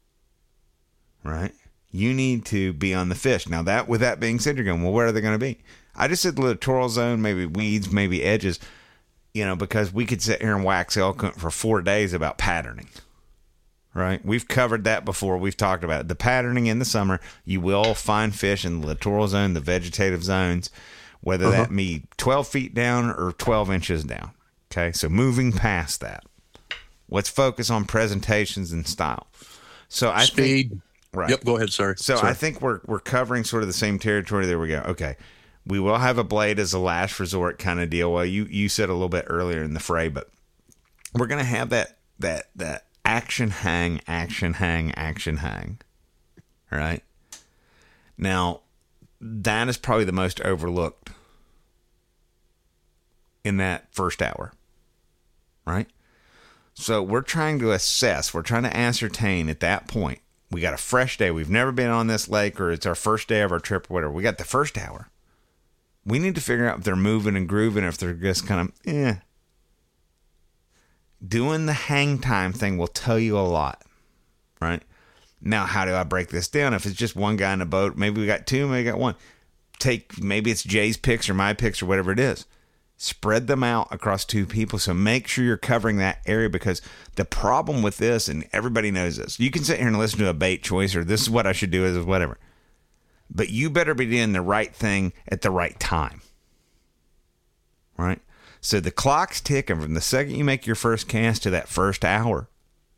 right, you need to be on the fish. Now that, with that being said, you're going, well, where are they going to be? I just said littoral zone, maybe weeds, maybe edges, you know, because we could sit here and wax eloquent for four days about patterning. Right? We've covered that before. We've talked about it. The patterning in the summer, you will find fish in the littoral zone, the vegetative zones, whether uh-huh. that be twelve feet down or twelve inches down. Okay? So moving past that. Let's focus on presentations and style. So I Speed. think... Right. Yep, go ahead, sorry. So sorry. I think we're we're covering sort of the same territory. There we go. Okay. We will have a blade as a last resort kind of deal. Well, you, you said a little bit earlier in the fray, but we're going to have that that that action hang, action hang, action hang. All right. Now, that is probably the most overlooked in that first hour. Right? So we're trying to assess, we're trying to ascertain at that point. We got a fresh day. We've never been on this lake, or it's our first day of our trip or whatever. We got the first hour. We need to figure out if they're moving and grooving, or if they're just kind of, eh. Doing the hang time thing will tell you a lot, right? Now, how do I break this down? If it's just one guy in a boat, maybe we got two, maybe we got one. Take, maybe it's Jay's picks or my picks or whatever it is. Spread them out across two people. So make sure you're covering that area, because the problem with this, and everybody knows this, you can sit here and listen to a bait choice, or this is what I should do, is whatever. But you better be doing the right thing at the right time, right? So the clock's ticking from the second you make your first cast to that first hour.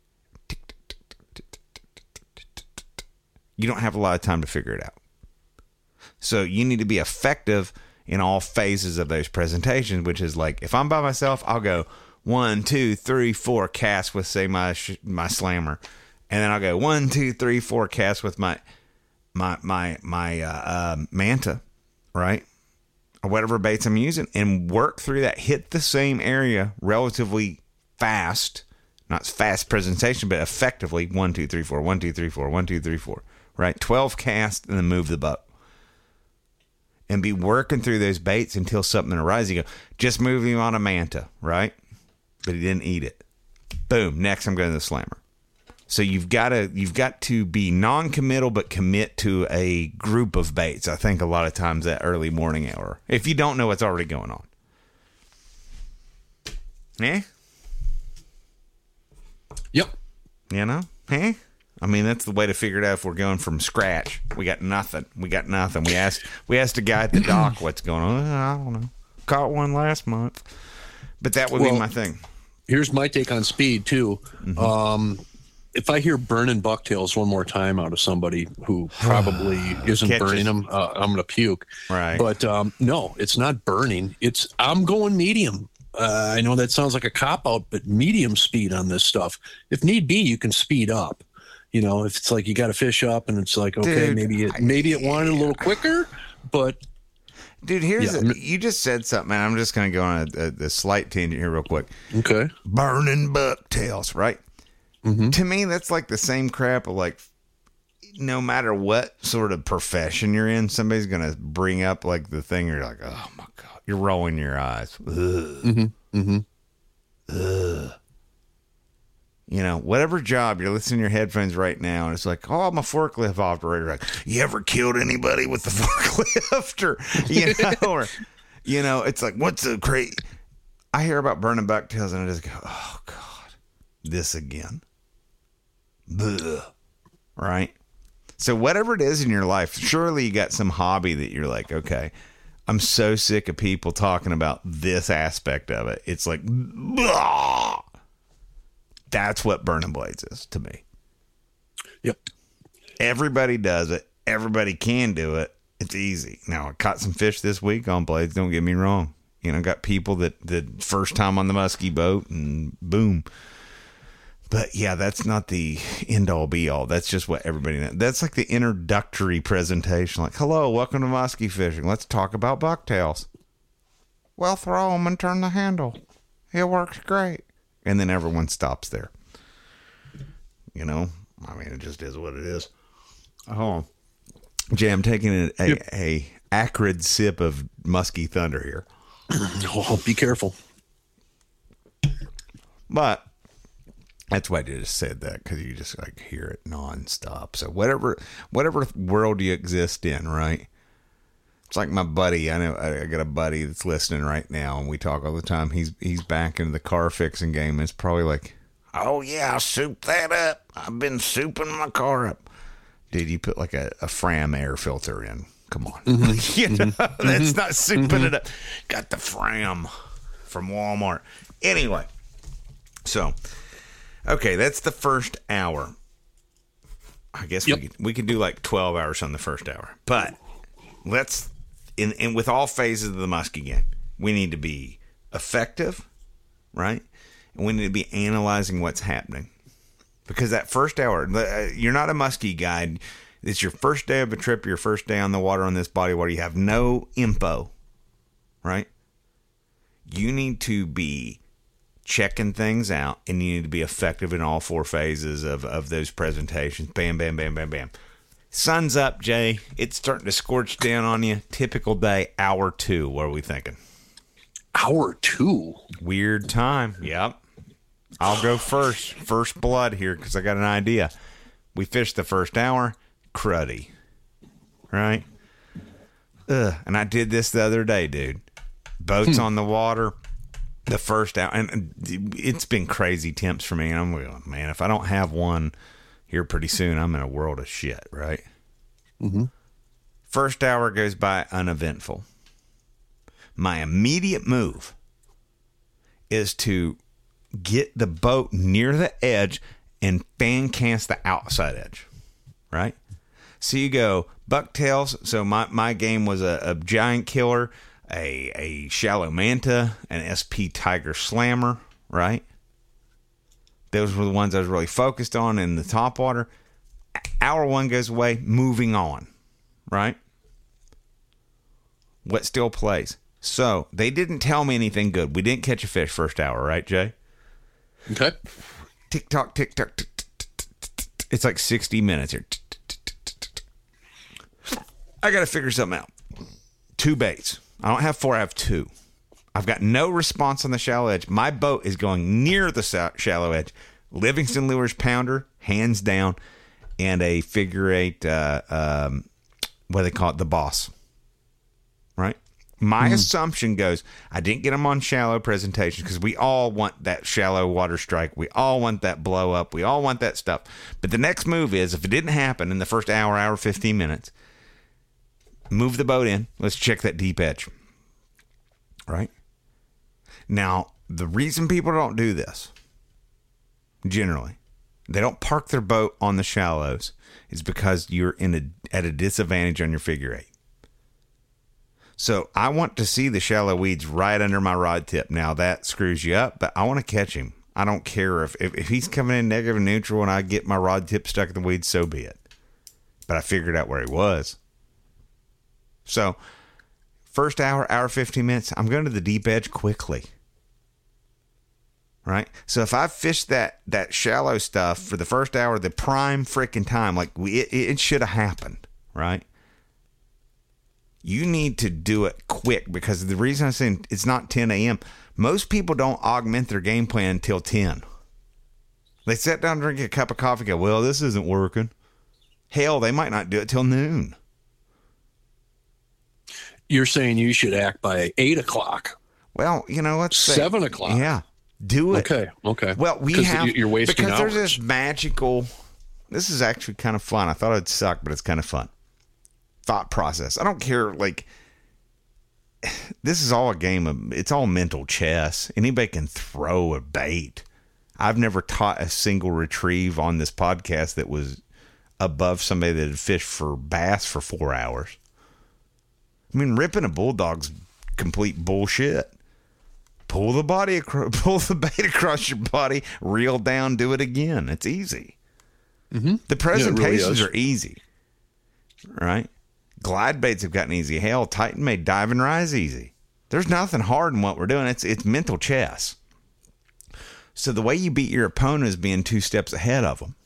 You don't have a lot of time to figure it out. So you need to be effective in all phases of those presentations, which is like, if I'm by myself, I'll go one, two, three, four casts with, say, my my slammer. And then I'll go one, two, three, four casts with my my my my uh, uh, manta, right? Or whatever baits I'm using, and work through that. Hit the same area relatively fast. Not fast presentation, but effectively. One, two, three, four. One, two, three, four. One, two, three, four. Right? twelve casts, and then move the boat. And be working through those baits until something arises. You go, just move him on a manta, right? But he didn't eat it. Boom. Next, I'm going to the slammer. So you've got to you've got to be non-committal but commit to a group of baits. I think a lot of times that early morning hour, if you don't know what's already going on. Eh? Yep. You know? Eh? I mean, that's the way to figure it out if we're going from scratch. We got nothing. We got nothing. We asked we asked a guy at the dock what's going on. I don't know. Caught one last month. But that would well, be my thing. Here's my take on speed, too. Mm-hmm. Um, if I hear burning bucktails one more time out of somebody who probably isn't Catches. burning them, uh, I'm going to puke. Right. But um, no, it's not burning. It's I'm going medium. Uh, I know that sounds like a cop-out, but medium speed on this stuff. If need be, you can speed up. You know, if it's like you got to fish up and it's like, okay, Dude, maybe it, maybe it wanted a little quicker, but... Dude, here's yeah. a, you just said something, and I'm just going to go on a, a, a slight tangent here real quick. Okay. Burning bucktails, right? Mm-hmm. To me, that's like the same crap of like, no matter what sort of profession you're in, somebody's going to bring up like the thing you're like, oh my God, you're rolling your eyes. Ugh. Mm-hmm. Mm-hmm. Ugh. You know, whatever job you're listening to your headphones right now, and it's like, oh, I'm a forklift operator. Like, you ever killed anybody with the forklift? Or, you know, or, you know, it's like, what's the crazy? I hear about burning bucktails, and I just go, oh, God, this again. Ugh. Right? So whatever it is in your life, surely you got some hobby that you're like, okay, I'm so sick of people talking about this aspect of it. It's like, ugh. That's what burning blades is to me. Yep. Everybody does it. Everybody can do it. It's easy. Now, I caught some fish this week on blades. Don't get me wrong. You know, got people that the first time on the muskie boat and boom. But yeah, that's not the end all be all. That's just what everybody knows. That's like the introductory presentation. Like, hello, welcome to muskie fishing. Let's talk about bucktails. Well, throw them and turn the handle. It works great. And then everyone stops there. You know? I mean, it just is what it is. Oh. Jay, I'm taking a, a, yep. a acrid sip of Musky Thunder here. Oh, be careful. But that's why I just said that, because you just like hear it nonstop. So whatever whatever world you exist in, right? It's like my buddy. I know I got a buddy that's listening right now, and we talk all the time. He's he's back into the car fixing game. And it's probably like, oh yeah, I'll soup that up. I've been souping my car up. Dude, you put like a, a Fram air filter in. Come on, mm-hmm. you know mm-hmm. that's not souping mm-hmm. it up. Got the Fram from Walmart. Anyway, so okay, that's the first hour. I guess yep. we could, we could do like twelve hours on the first hour, but let's. In, in with all phases of the muskie game, we need to be effective, right? And we need to be analyzing what's happening. Because that first hour, you're not a muskie guide. It's your first day of a trip, your first day on the water on this body of water. You have no info, right? You need to be checking things out, and you need to be effective in all four phases of, of those presentations. Bam, bam, bam, bam, bam. Sun's up, Jay. It's starting to scorch down on you. Typical day, hour two. What are we thinking? Hour two? Weird time. Yep. I'll go first. First blood here, because I got an idea. We fished the first hour. Cruddy. Right? Ugh. And I did this the other day, dude. Boats hmm. on the water. The first hour. And it's been crazy temps for me. And I'm going, man, if I don't have one here pretty soon, I'm in a world of shit, right? Mm-hmm. First hour goes by uneventful. My immediate move is to get the boat near the edge and fan cast the outside edge, right? So you go bucktails. So my, my game was a, a giant killer, a, a shallow manta, an S P Tiger Slammer, right? Those were the ones I was really focused on in the top water. Hour one goes away, moving on, right? What still plays? So, they didn't tell me anything good. We didn't catch a fish first hour, right, Jay? Okay. Tick-tock, tick-tock. It's like sixty minutes here. I got to figure something out. Two baits. I don't have four, I have two. I've got no response on the shallow edge. My boat is going near the shallow edge, Livingston Lures Pounder, hands down, and a figure eight, uh, um, what do they call it, the Boss. Right? My mm. assumption goes, I didn't get them on shallow presentations because we all want that shallow water strike. We all want that blow up. We all want that stuff. But the next move is, if it didn't happen in the first hour, hour, fifteen minutes, move the boat in. Let's check that deep edge. Right? Now, the reason people don't do this, generally, they don't park their boat on the shallows, is because you're in a at a disadvantage on your figure eight. So I want to see the shallow weeds right under my rod tip. Now that screws you up, but I want to catch him. I don't care if, if, if he's coming in negative and neutral and I get my rod tip stuck in the weeds, so be it. But I figured out where he was. So first hour, hour, fifteen minutes, I'm going to the deep edge quickly. Right? So if I fish that, that shallow stuff for the first hour, the prime freaking time, like we, it, it should have happened. Right? You need to do it quick, because the reason I'm saying it's not ten a.m., most people don't augment their game plan until ten. They sit down, drink a cup of coffee, go, well, this isn't working. Hell, they might not do it till noon. You're saying you should act by eight o'clock. Well, you know, let's say seven o'clock. Yeah, do it. Okay, okay. Well, we have, you're wasting because hours. There's this magical, this is actually kind of fun. I thought it'd suck, but it's kind of fun. Thought process. I don't care, like, this is all a game of, it's all mental chess. Anybody can throw a bait. I've never taught a single retrieve on this podcast that was above somebody that had fished for bass for four hours. I mean, ripping a bulldog's complete bullshit. Pull the body, across, pull the bait across your body, reel down, do it again. It's easy. Mm-hmm. The presentations yeah, really are easy, right? Glide baits have gotten easy. Hell, Titan made dive and rise easy. There's nothing hard in what we're doing. It's it's mental chess. So the way you beat your opponent is being two steps ahead of them.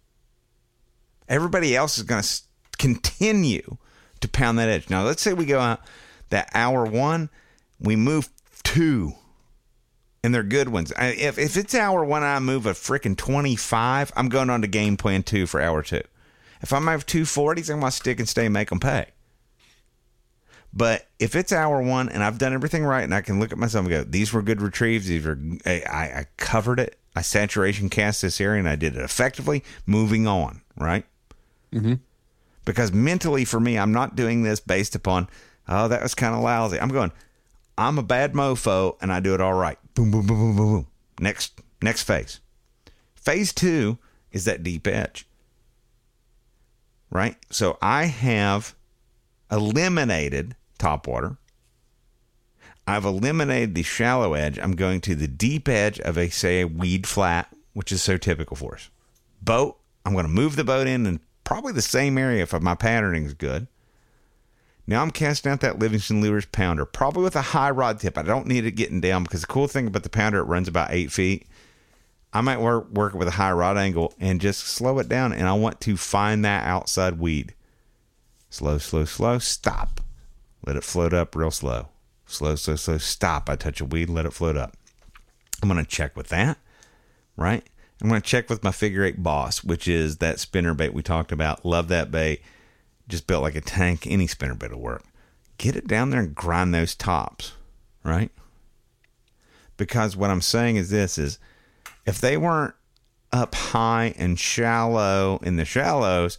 Everybody else is going to continue to pound that edge. Now, let's say we go out that hour one, we move two, and they're good ones. If if it's hour one, I move a freaking twenty-five, I'm going on to game plan two for hour two. If I have two forties, I'm going to stick and stay and make them pay. But if it's hour one and I've done everything right and I can look at myself and go, these were good retrieves, these were, I, I covered it, I saturation cast this area and I did it effectively, moving on, right? Mm-hmm. Because mentally for me, I'm not doing this based upon, oh, that was kind of lousy. I'm going, I'm a bad mofo and I do it all right. Boom, boom, boom, boom, boom, boom. Next, next phase. Phase two is that deep edge. Right? So I have eliminated topwater. I've eliminated the shallow edge. I'm going to the deep edge of a, say, a weed flat, which is so typical for us. Boat, I'm going to move the boat in and probably the same area if my patterning is good. Now I'm casting out that Livingston Lures Pounder, probably with a high rod tip. I don't need it getting down, because the cool thing about the Pounder, it runs about eight feet. I might work, work with a high rod angle and just slow it down, and I want to find that outside weed. Slow, slow, slow, stop. Let it float up real slow. Slow, slow, slow, stop. I touch a weed, let it float up. I'm going to check with that, right? I'm going to check with my figure eight Boss, which is that spinner bait we talked about. Love that bait. Just built like a tank. Any spinner bait will work. Get it down there and grind those tops, right? Because what I'm saying is this is, if they weren't up high and shallow in the shallows,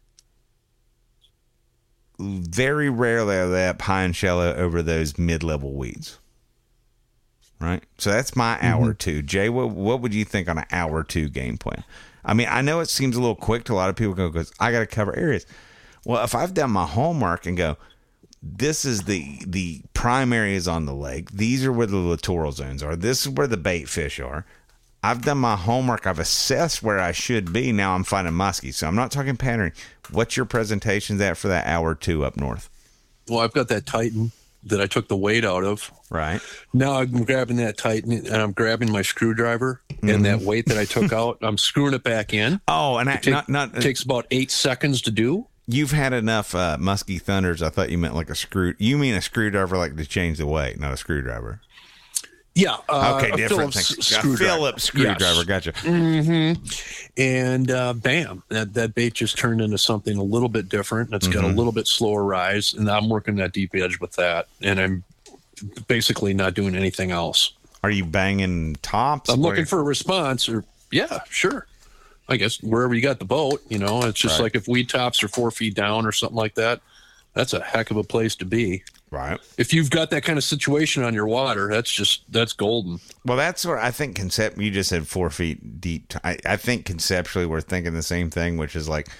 very rarely are they up high and shallow over those mid-level weeds. Right? So that's my mm-hmm. hour two. Jay, what, what would you think on an hour two game plan? I mean, I know it seems a little quick to a lot of people go, because I got to cover areas. Well, if I've done my homework and go, this is the the prime areas on the lake, these are where the littoral zones are, this is where the bait fish are, I've done my homework, I've assessed where I should be, now I'm finding muskies. So I'm not talking patterning. What's your presentations at for that hour two up north? Well, I've got that Titan that I took the weight out of. Right. Now I'm grabbing that Titan and I'm grabbing my screwdriver, mm-hmm. and that weight that I took out, I'm screwing it back in. Oh, and I, it take, not, not, it takes about eight seconds to do. You've had enough uh, musky thunders. I thought you meant like a screw. You mean a screwdriver, like to change the weight, not a screwdriver. Yeah. Uh, okay, different Phillips thing. screwdriver. Phillips screwdriver. Yes. Gotcha. Mm-hmm. And uh, bam, that, that bait just turned into something a little bit different. It's mm-hmm. got a little bit slower rise, and I'm working that deep edge with that, and I'm basically not doing anything else. Are you banging tops? I'm looking for a response, or yeah, sure. I guess wherever you got the boat, you know, it's just right. like if weed tops are four feet down or something like that, that's a heck of a place to be. Right. If you've got that kind of situation on your water, that's just, that's golden. Well, that's where I think concept, you just said four feet deep. I, I think conceptually we're thinking the same thing, which is like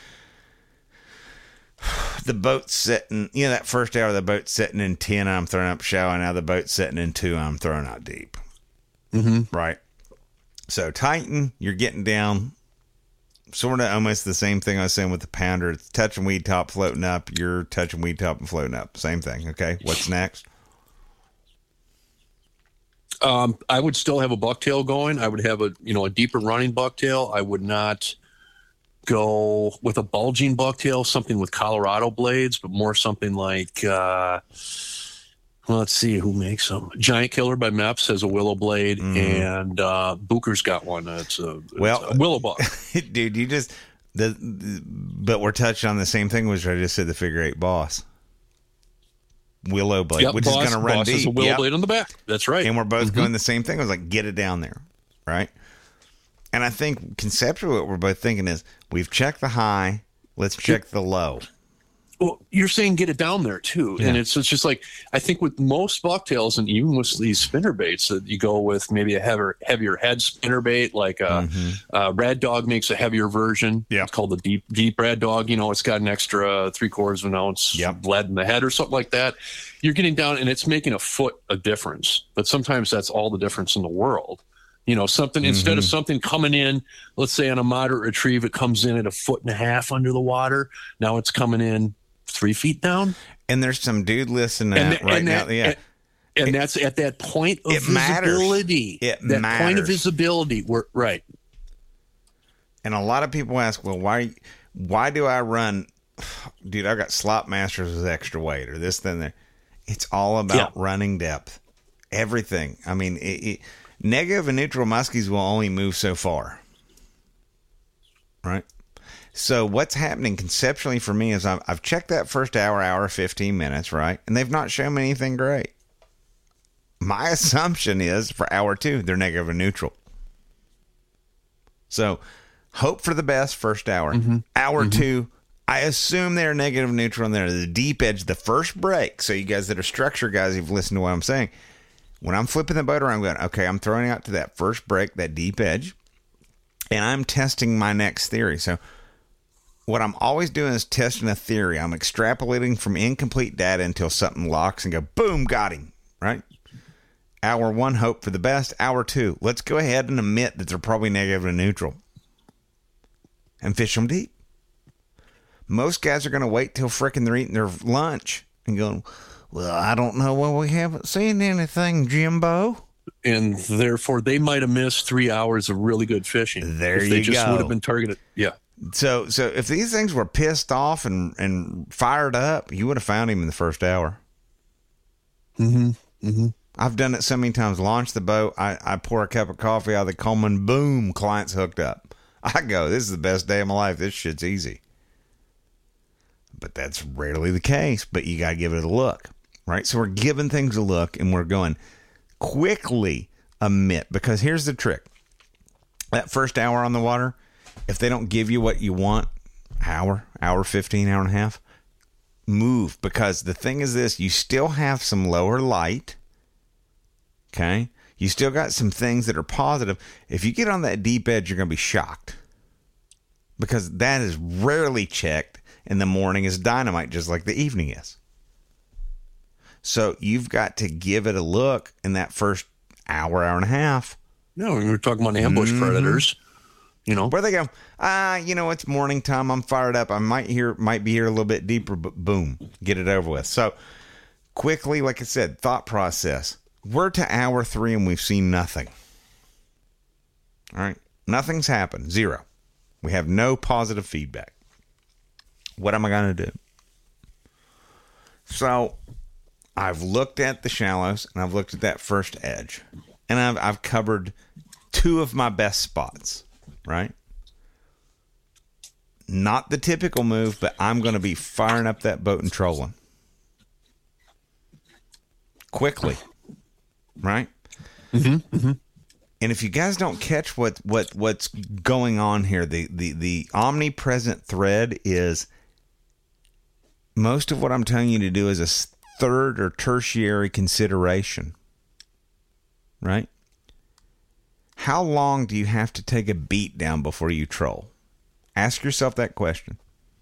the boat's sitting, you know, that first hour, the boat's sitting in ten, I'm throwing up shallow. Now the boat's sitting in two, I'm throwing out deep. Mm-hmm. Right. So Titan, you're getting down. Sort of almost the same thing I was saying with the pounder. It's touching weed top, floating up. You're touching weed top and floating up. Same thing. Okay. What's next? Um, I would still have a bucktail going. I would have a, you know, a deeper running bucktail. I would not go with a bulging bucktail, something with Colorado blades, but more something like, uh, well, let's see who makes them. Giant Killer by Mepps has a willow blade, mm. and uh, Booker's got one. It's a, it's well, a willow buck. Dude, you just the, the but we're touching on the same thing, which I just said. The figure eight boss willow blade, yep, which boss, is going to run boss deep. Has a willow yep. blade on the back. That's right. And we're both mm-hmm. going the same thing. I was like, get it down there, right? And I think conceptually, what we're both thinking is we've checked the high. Let's check the low. Well, you're saying get it down there too, yeah. and it's it's just like I think with most bucktails and even with these spinner baits that you go with maybe a heavier heavier head spinner bait like a, mm-hmm. uh, Rad Dog makes a heavier version. Yeah, it's called the deep deep Rad Dog. You know, it's got an extra three quarters of an ounce yep. lead in the head or something like that. You're getting down, and it's making a foot a difference. But sometimes that's all the difference in the world. You know, something mm-hmm. instead of something coming in, let's say on a moderate retrieve, it comes in at a foot and a half under the water. Now it's coming in three feet down, and there's some dude listening and that the, right and now. That, yeah, and, and it, that's at that point of it visibility. Matters. It that matters. point of visibility. We're right. And a lot of people ask, "Well, why? Why do I run, dude? I got Slop Masters with extra weight, or this, then there." It's all about yeah. running depth. Everything. I mean, it, it, negative and neutral muskies will only move so far, right? So what's happening conceptually for me is I've, I've checked that first hour, hour, fifteen minutes, right? And they've not shown me anything great. My assumption is for hour two, they're negative and neutral. So hope for the best first hour. Mm-hmm. Hour mm-hmm. two, I assume they're negative and neutral, and they're the deep edge, the first break. So you guys that are structure guys, you've listened to what I'm saying. When I'm flipping the boat around, I'm going, okay, I'm throwing out to that first break, that deep edge, and I'm testing my next theory. So what I'm always doing is testing a theory. I'm extrapolating from incomplete data until something locks and go, boom, got him, right? Hour one, hope for the best. Hour two, let's go ahead and admit that they're probably negative and neutral and fish them deep. Most guys are going to wait till frickin' they're eating their lunch and going, well, I don't know. Well, we haven't seen anything, Jimbo. And therefore, they might have missed three hours of really good fishing. There if you they just go. would have been targeted. Yeah. So, so if these things were pissed off and, and fired up, you would have found him in the first hour. Mm-hmm. Mm-hmm. I've done it so many times. Launch the boat. I, I pour a cup of coffee out of the Coleman. Boom, client's hooked up. I go, this is the best day of my life. This shit's easy. But that's rarely the case. But you got to give it a look, right? So we're giving things a look, and we're going quickly omit. Because here's the trick. That first hour on the water, if they don't give you what you want, hour, hour fifteen, hour and a half, move. Because the thing is this, you still have some lower light, okay? You still got some things that are positive. If you get on that deep edge, you're going to be shocked. Because that is rarely checked in the morning as dynamite, just like the evening is. So you've got to give it a look in that first hour, hour and a half. No, we were talking about ambush mm-hmm. predators. You know, where they go, ah, you know, it's morning time. I'm fired up. I might hear, might be here a little bit deeper, but boom, get it over with. So quickly, like I said, thought process. We're to hour three and we've seen nothing. All right. Nothing's happened. Zero. We have no positive feedback. What am I going to do? So I've looked at the shallows and I've looked at that first edge. and I've, I've covered two of my best spots, right? Not the typical move, but I'm going to be firing up that boat and trolling quickly, right? Mm-hmm, mm-hmm. And if you guys don't catch what, what what's going on here, the, the, the omnipresent thread is most of what I'm telling you to do is a third or tertiary consideration, right? How long do you have to take a beat down before you troll? Ask yourself that question.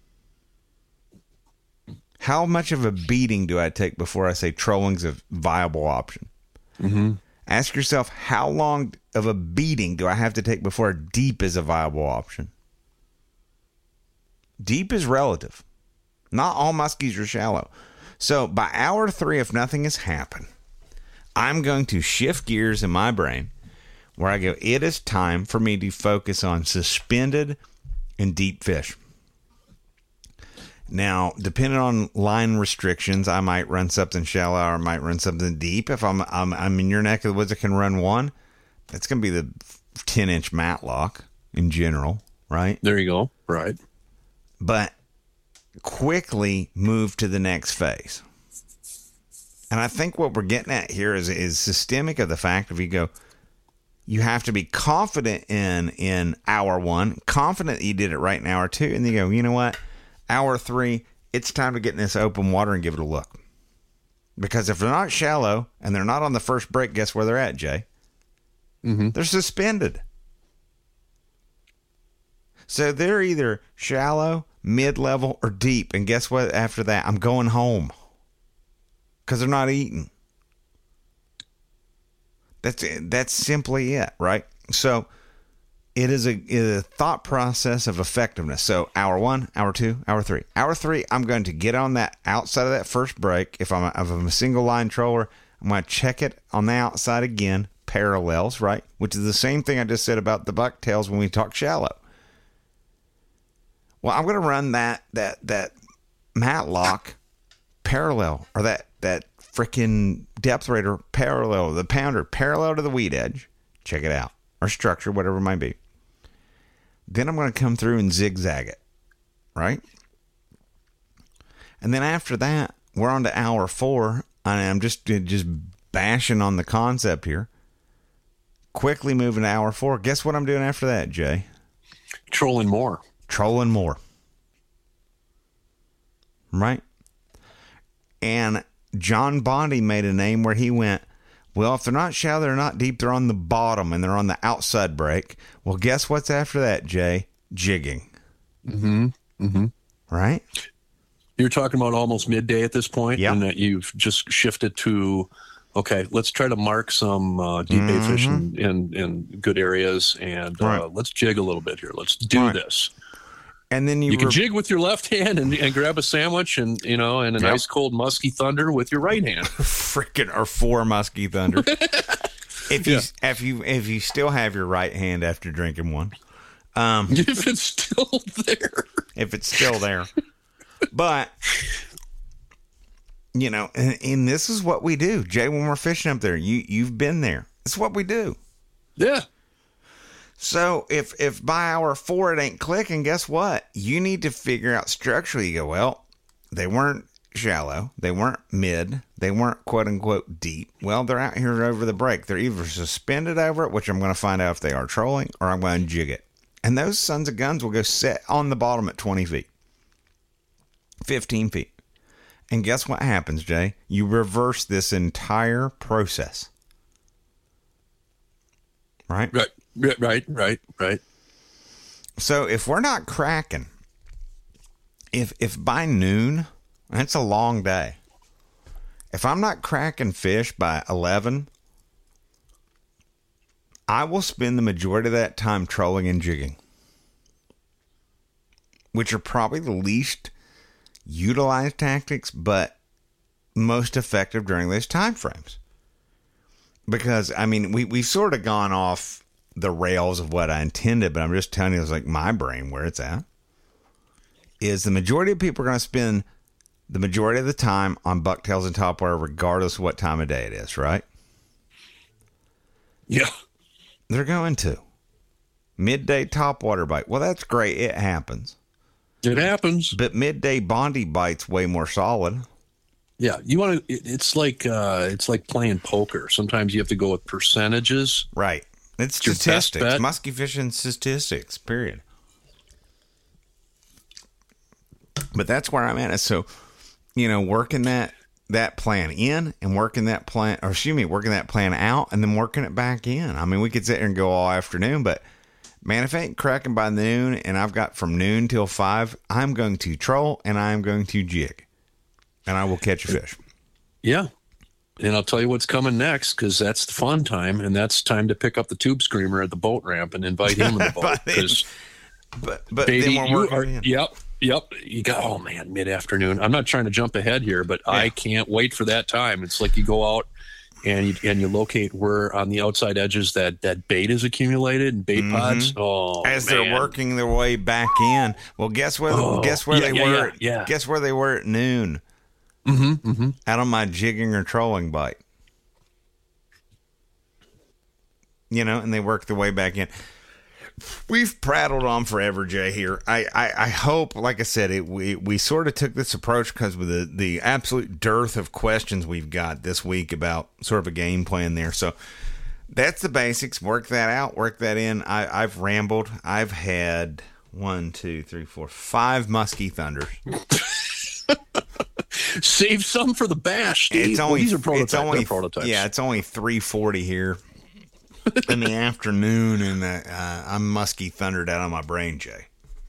How much of a beating do I take before I say trolling's a viable option? Mm-hmm. Ask yourself, how long of a beating do I have to take before a deep is a viable option? Deep is relative. Not all muskies are shallow. So by hour three, if nothing has happened, I'm going to shift gears in my brain where I go, it is time for me to focus on suspended and deep fish. Now, depending on line restrictions, I might run something shallow or I might run something deep. If I'm I'm, I'm in your neck of the woods, I can run one. That's going to be the ten-inch matlock in general, right? There you go. Right. But quickly move to the next phase. And I think what we're getting at here is, is systemic of the fact if you go, you have to be confident in, in hour one, confident that you did it right in hour two, and then you go, you know what? Hour three, it's time to get in this open water and give it a look. Because if they're not shallow and they're not on the first break, guess where they're at, Jay? Mm-hmm. They're suspended. So they're either shallow, mid-level, or deep. And guess what? After that, I'm going home. Because they're not eating. That's it. That's simply it, right? So it is a, it is a thought process of effectiveness. So hour one, hour two, hour three. Hour three, I'm going to get on that outside of that first break. If I'm a, if I'm a single line troller, I'm going to check it on the outside again, parallels, right? Which is the same thing I just said about the bucktails when we talk shallow. Well, I'm going to run that that that matlock parallel, or that that freaking depth rater parallel, the pounder parallel to the weed edge. Check it out, or structure, whatever it might be. Then I'm going to come through and zigzag it, right? And then after that, we're on to hour four, and I'm just just bashing on the concept here. Quickly moving to hour four. Guess what I'm doing after that, Jay? Trolling more. Trolling more. Right? And John Bondi made a name where he went, well, if they're not shallow, they're not deep, they're on the bottom and they're on the outside break. Well, guess what's after that, Jay? Jigging. Mm-hmm. Mm-hmm. Right? You're talking about almost midday at this point, yep. And that you've just shifted to, okay, let's try to mark some uh, deep bait mm-hmm. fish in, in, in good areas, and uh, right. let's jig a little bit here. Let's do right. this. And then you, you can re- jig with your left hand and, and grab a sandwich and, you know, and a yep. nice cold musky thunder with your right hand. Freaking, or four musky thunder. if you, yeah. if you, if you still have your right hand after drinking one, um, if it's still there, if it's still there, but you know, and, and this is what we do, Jay, when we're fishing up there, you, you've been there. It's what we do. Yeah. So if, if by hour four it ain't clicking, guess what? You need to figure out structurally. You go, well, they weren't shallow. They weren't mid. They weren't quote unquote deep. Well, they're out here over the break. They're either suspended over it, which I'm going to find out if they are trolling, or I'm going to jig it. And those sons of guns will go set on the bottom at twenty feet, fifteen feet. And guess what happens, Jay? You reverse this entire process. Right? Right. Right, right, right. So if we're not cracking, if if by noon, that's a long day. If I'm not cracking fish by eleven, I will spend the majority of that time trolling and jigging, which are probably the least utilized tactics, but most effective during those time frames. Because, I mean, we, we've sort of gone off the rails of what I intended, but I'm just telling you, it's like my brain where it's at is the majority of people are going to spend the majority of the time on bucktails and topwater, regardless of what time of day it is, right? Yeah. They're going to. Midday topwater bite. Well, that's great. It happens. It happens. But midday Bondi bite's way more solid. Yeah, you want to. It's like uh, it's like playing poker. Sometimes you have to go with percentages. Right. It's statistics. Musky fishing statistics. Period. But that's where I'm at. So, you know, working that that plan in and working that plan, or excuse me, working that plan out and then working it back in. I mean, we could sit here and go all afternoon, but man, if it ain't cracking by noon and I've got from noon till five, I'm going to troll and I'm going to jig. And I will catch a fish. Yeah. And I'll tell you what's coming next, because that's the fun time, and that's time to pick up the tube screamer at the boat ramp and invite him in the boat. but then, but, but baby, then you we're are, yep, yep. You got, oh man, mid-afternoon. I'm not trying to jump ahead here, but yeah. I can't wait for that time. It's like you go out and you, and you locate where on the outside edges that, that bait is accumulated and bait mm-hmm. pods. Oh, as man. They're working their way back in. Well, guess where? Oh, guess where yeah, they yeah, were? Yeah, yeah. Guess where they were at noon. Mm-hmm, mm-hmm. Out on my jigging or trolling bite. You know, and they work their way back in. We've prattled on forever, Jay, here. I, I, I hope, like I said, it, we, we sort of took this approach because with the, the absolute dearth of questions we've got this week about sort of a game plan there. So that's the basics. Work that out. Work that in. I, I've rambled. I've had one, two, three, four, five Muskie Thunders. Save some for the bash, Steve. It's only, well, these are prototypes. It's only, prototypes. Yeah, it's only three forty here in the afternoon, and uh, I'm musky thundered out of my brain, Jay.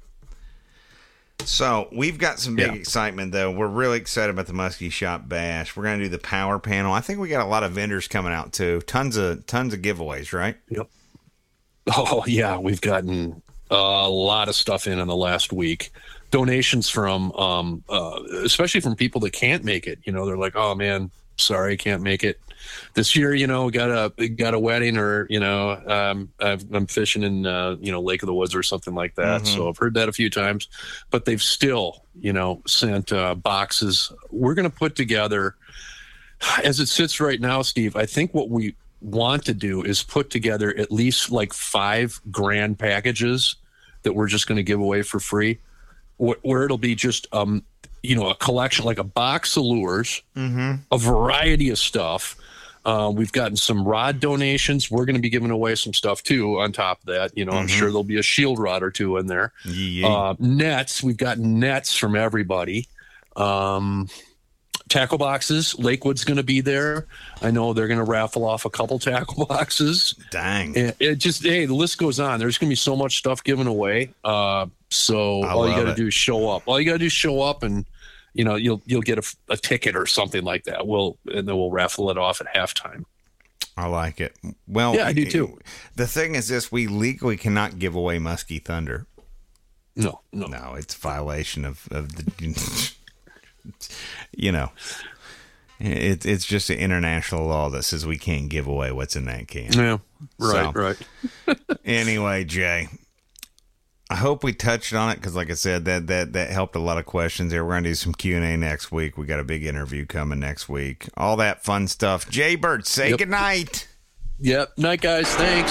So we've got some big yeah. excitement, though. We're really excited about the Muskie Shop Bash. We're going to do the power panel. I think we got a lot of vendors coming out too. Tons of tons of giveaways, right? Yep. Oh yeah, we've gotten a lot of stuff in in the last week. Donations from, um, uh, especially from people that can't make it. You know, they're like, "Oh man, sorry, can't make it this year." You know, got a got a wedding, or you know, um, I've, I'm fishing in uh, you know Lake of the Woods or something like that. Mm-hmm. So I've heard that a few times, but they've still, you know, sent uh, boxes. We're going to put together, as it sits right now, Steve. I think what we want to do is put together at least like five grand packages that we're just going to give away for free. Where it'll be just, um, you know, a collection, like a box of lures, mm-hmm. a variety of stuff. Uh, we've gotten some rod donations. We're going to be giving away some stuff, too, on top of that. You know, mm-hmm. I'm sure there'll be a shield rod or two in there. Yeah. Uh, nets. We've gotten nets from everybody. Um, tackle boxes. Lakewood's going to be there. I know they're going to raffle off a couple tackle boxes. Dang. And it just, hey, the list goes on. There's going to be so much stuff given away. Uh, so I all you got to it. do is show up. All you got to do is show up, and you know you'll you'll get a, a ticket or something like that. We'll and then we'll raffle it off at halftime. I like it. Well, yeah, I do too. The thing is this: we legally cannot give away Muskie Thunder. No, no, no. It's a violation of of the. You know, it's it's just an international law that says we can't give away what's in that can. Yeah, right, so, right. Anyway, Jay, I hope we touched on it because, like I said, that that that helped a lot of questions there. We're gonna do some Q and A next week. We got a big interview coming next week. All that fun stuff. Jay Bird, say yep. goodnight. Yep, night, guys. Thanks.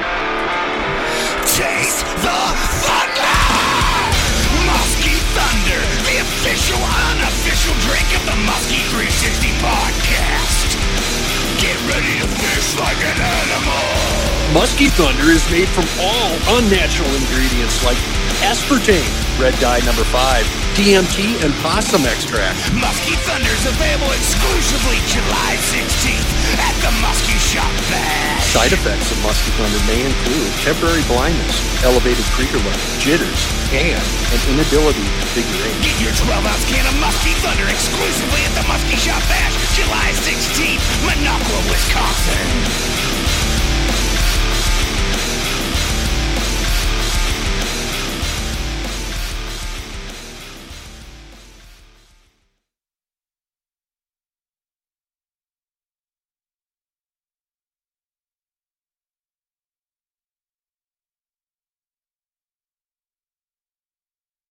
Taste the thunder, Muskie Thunder, the official, unofficial drink of the Muskie three sixty podcast. Get ready to fish like an animal. Muskie Thunder is made from all unnatural ingredients like aspartame, red dye number five, D M T, and possum extract. Muskie Thunder is available exclusively July sixteenth at the Muskie Shop Bash. Side effects of Muskie Thunder may include temporary blindness, elevated creeker level, jitters, and an inability to figure eight. Get your twelve ounce can of Muskie Thunder exclusively at the Muskie Shop Bash, July sixteenth, Minocqua, Wisconsin.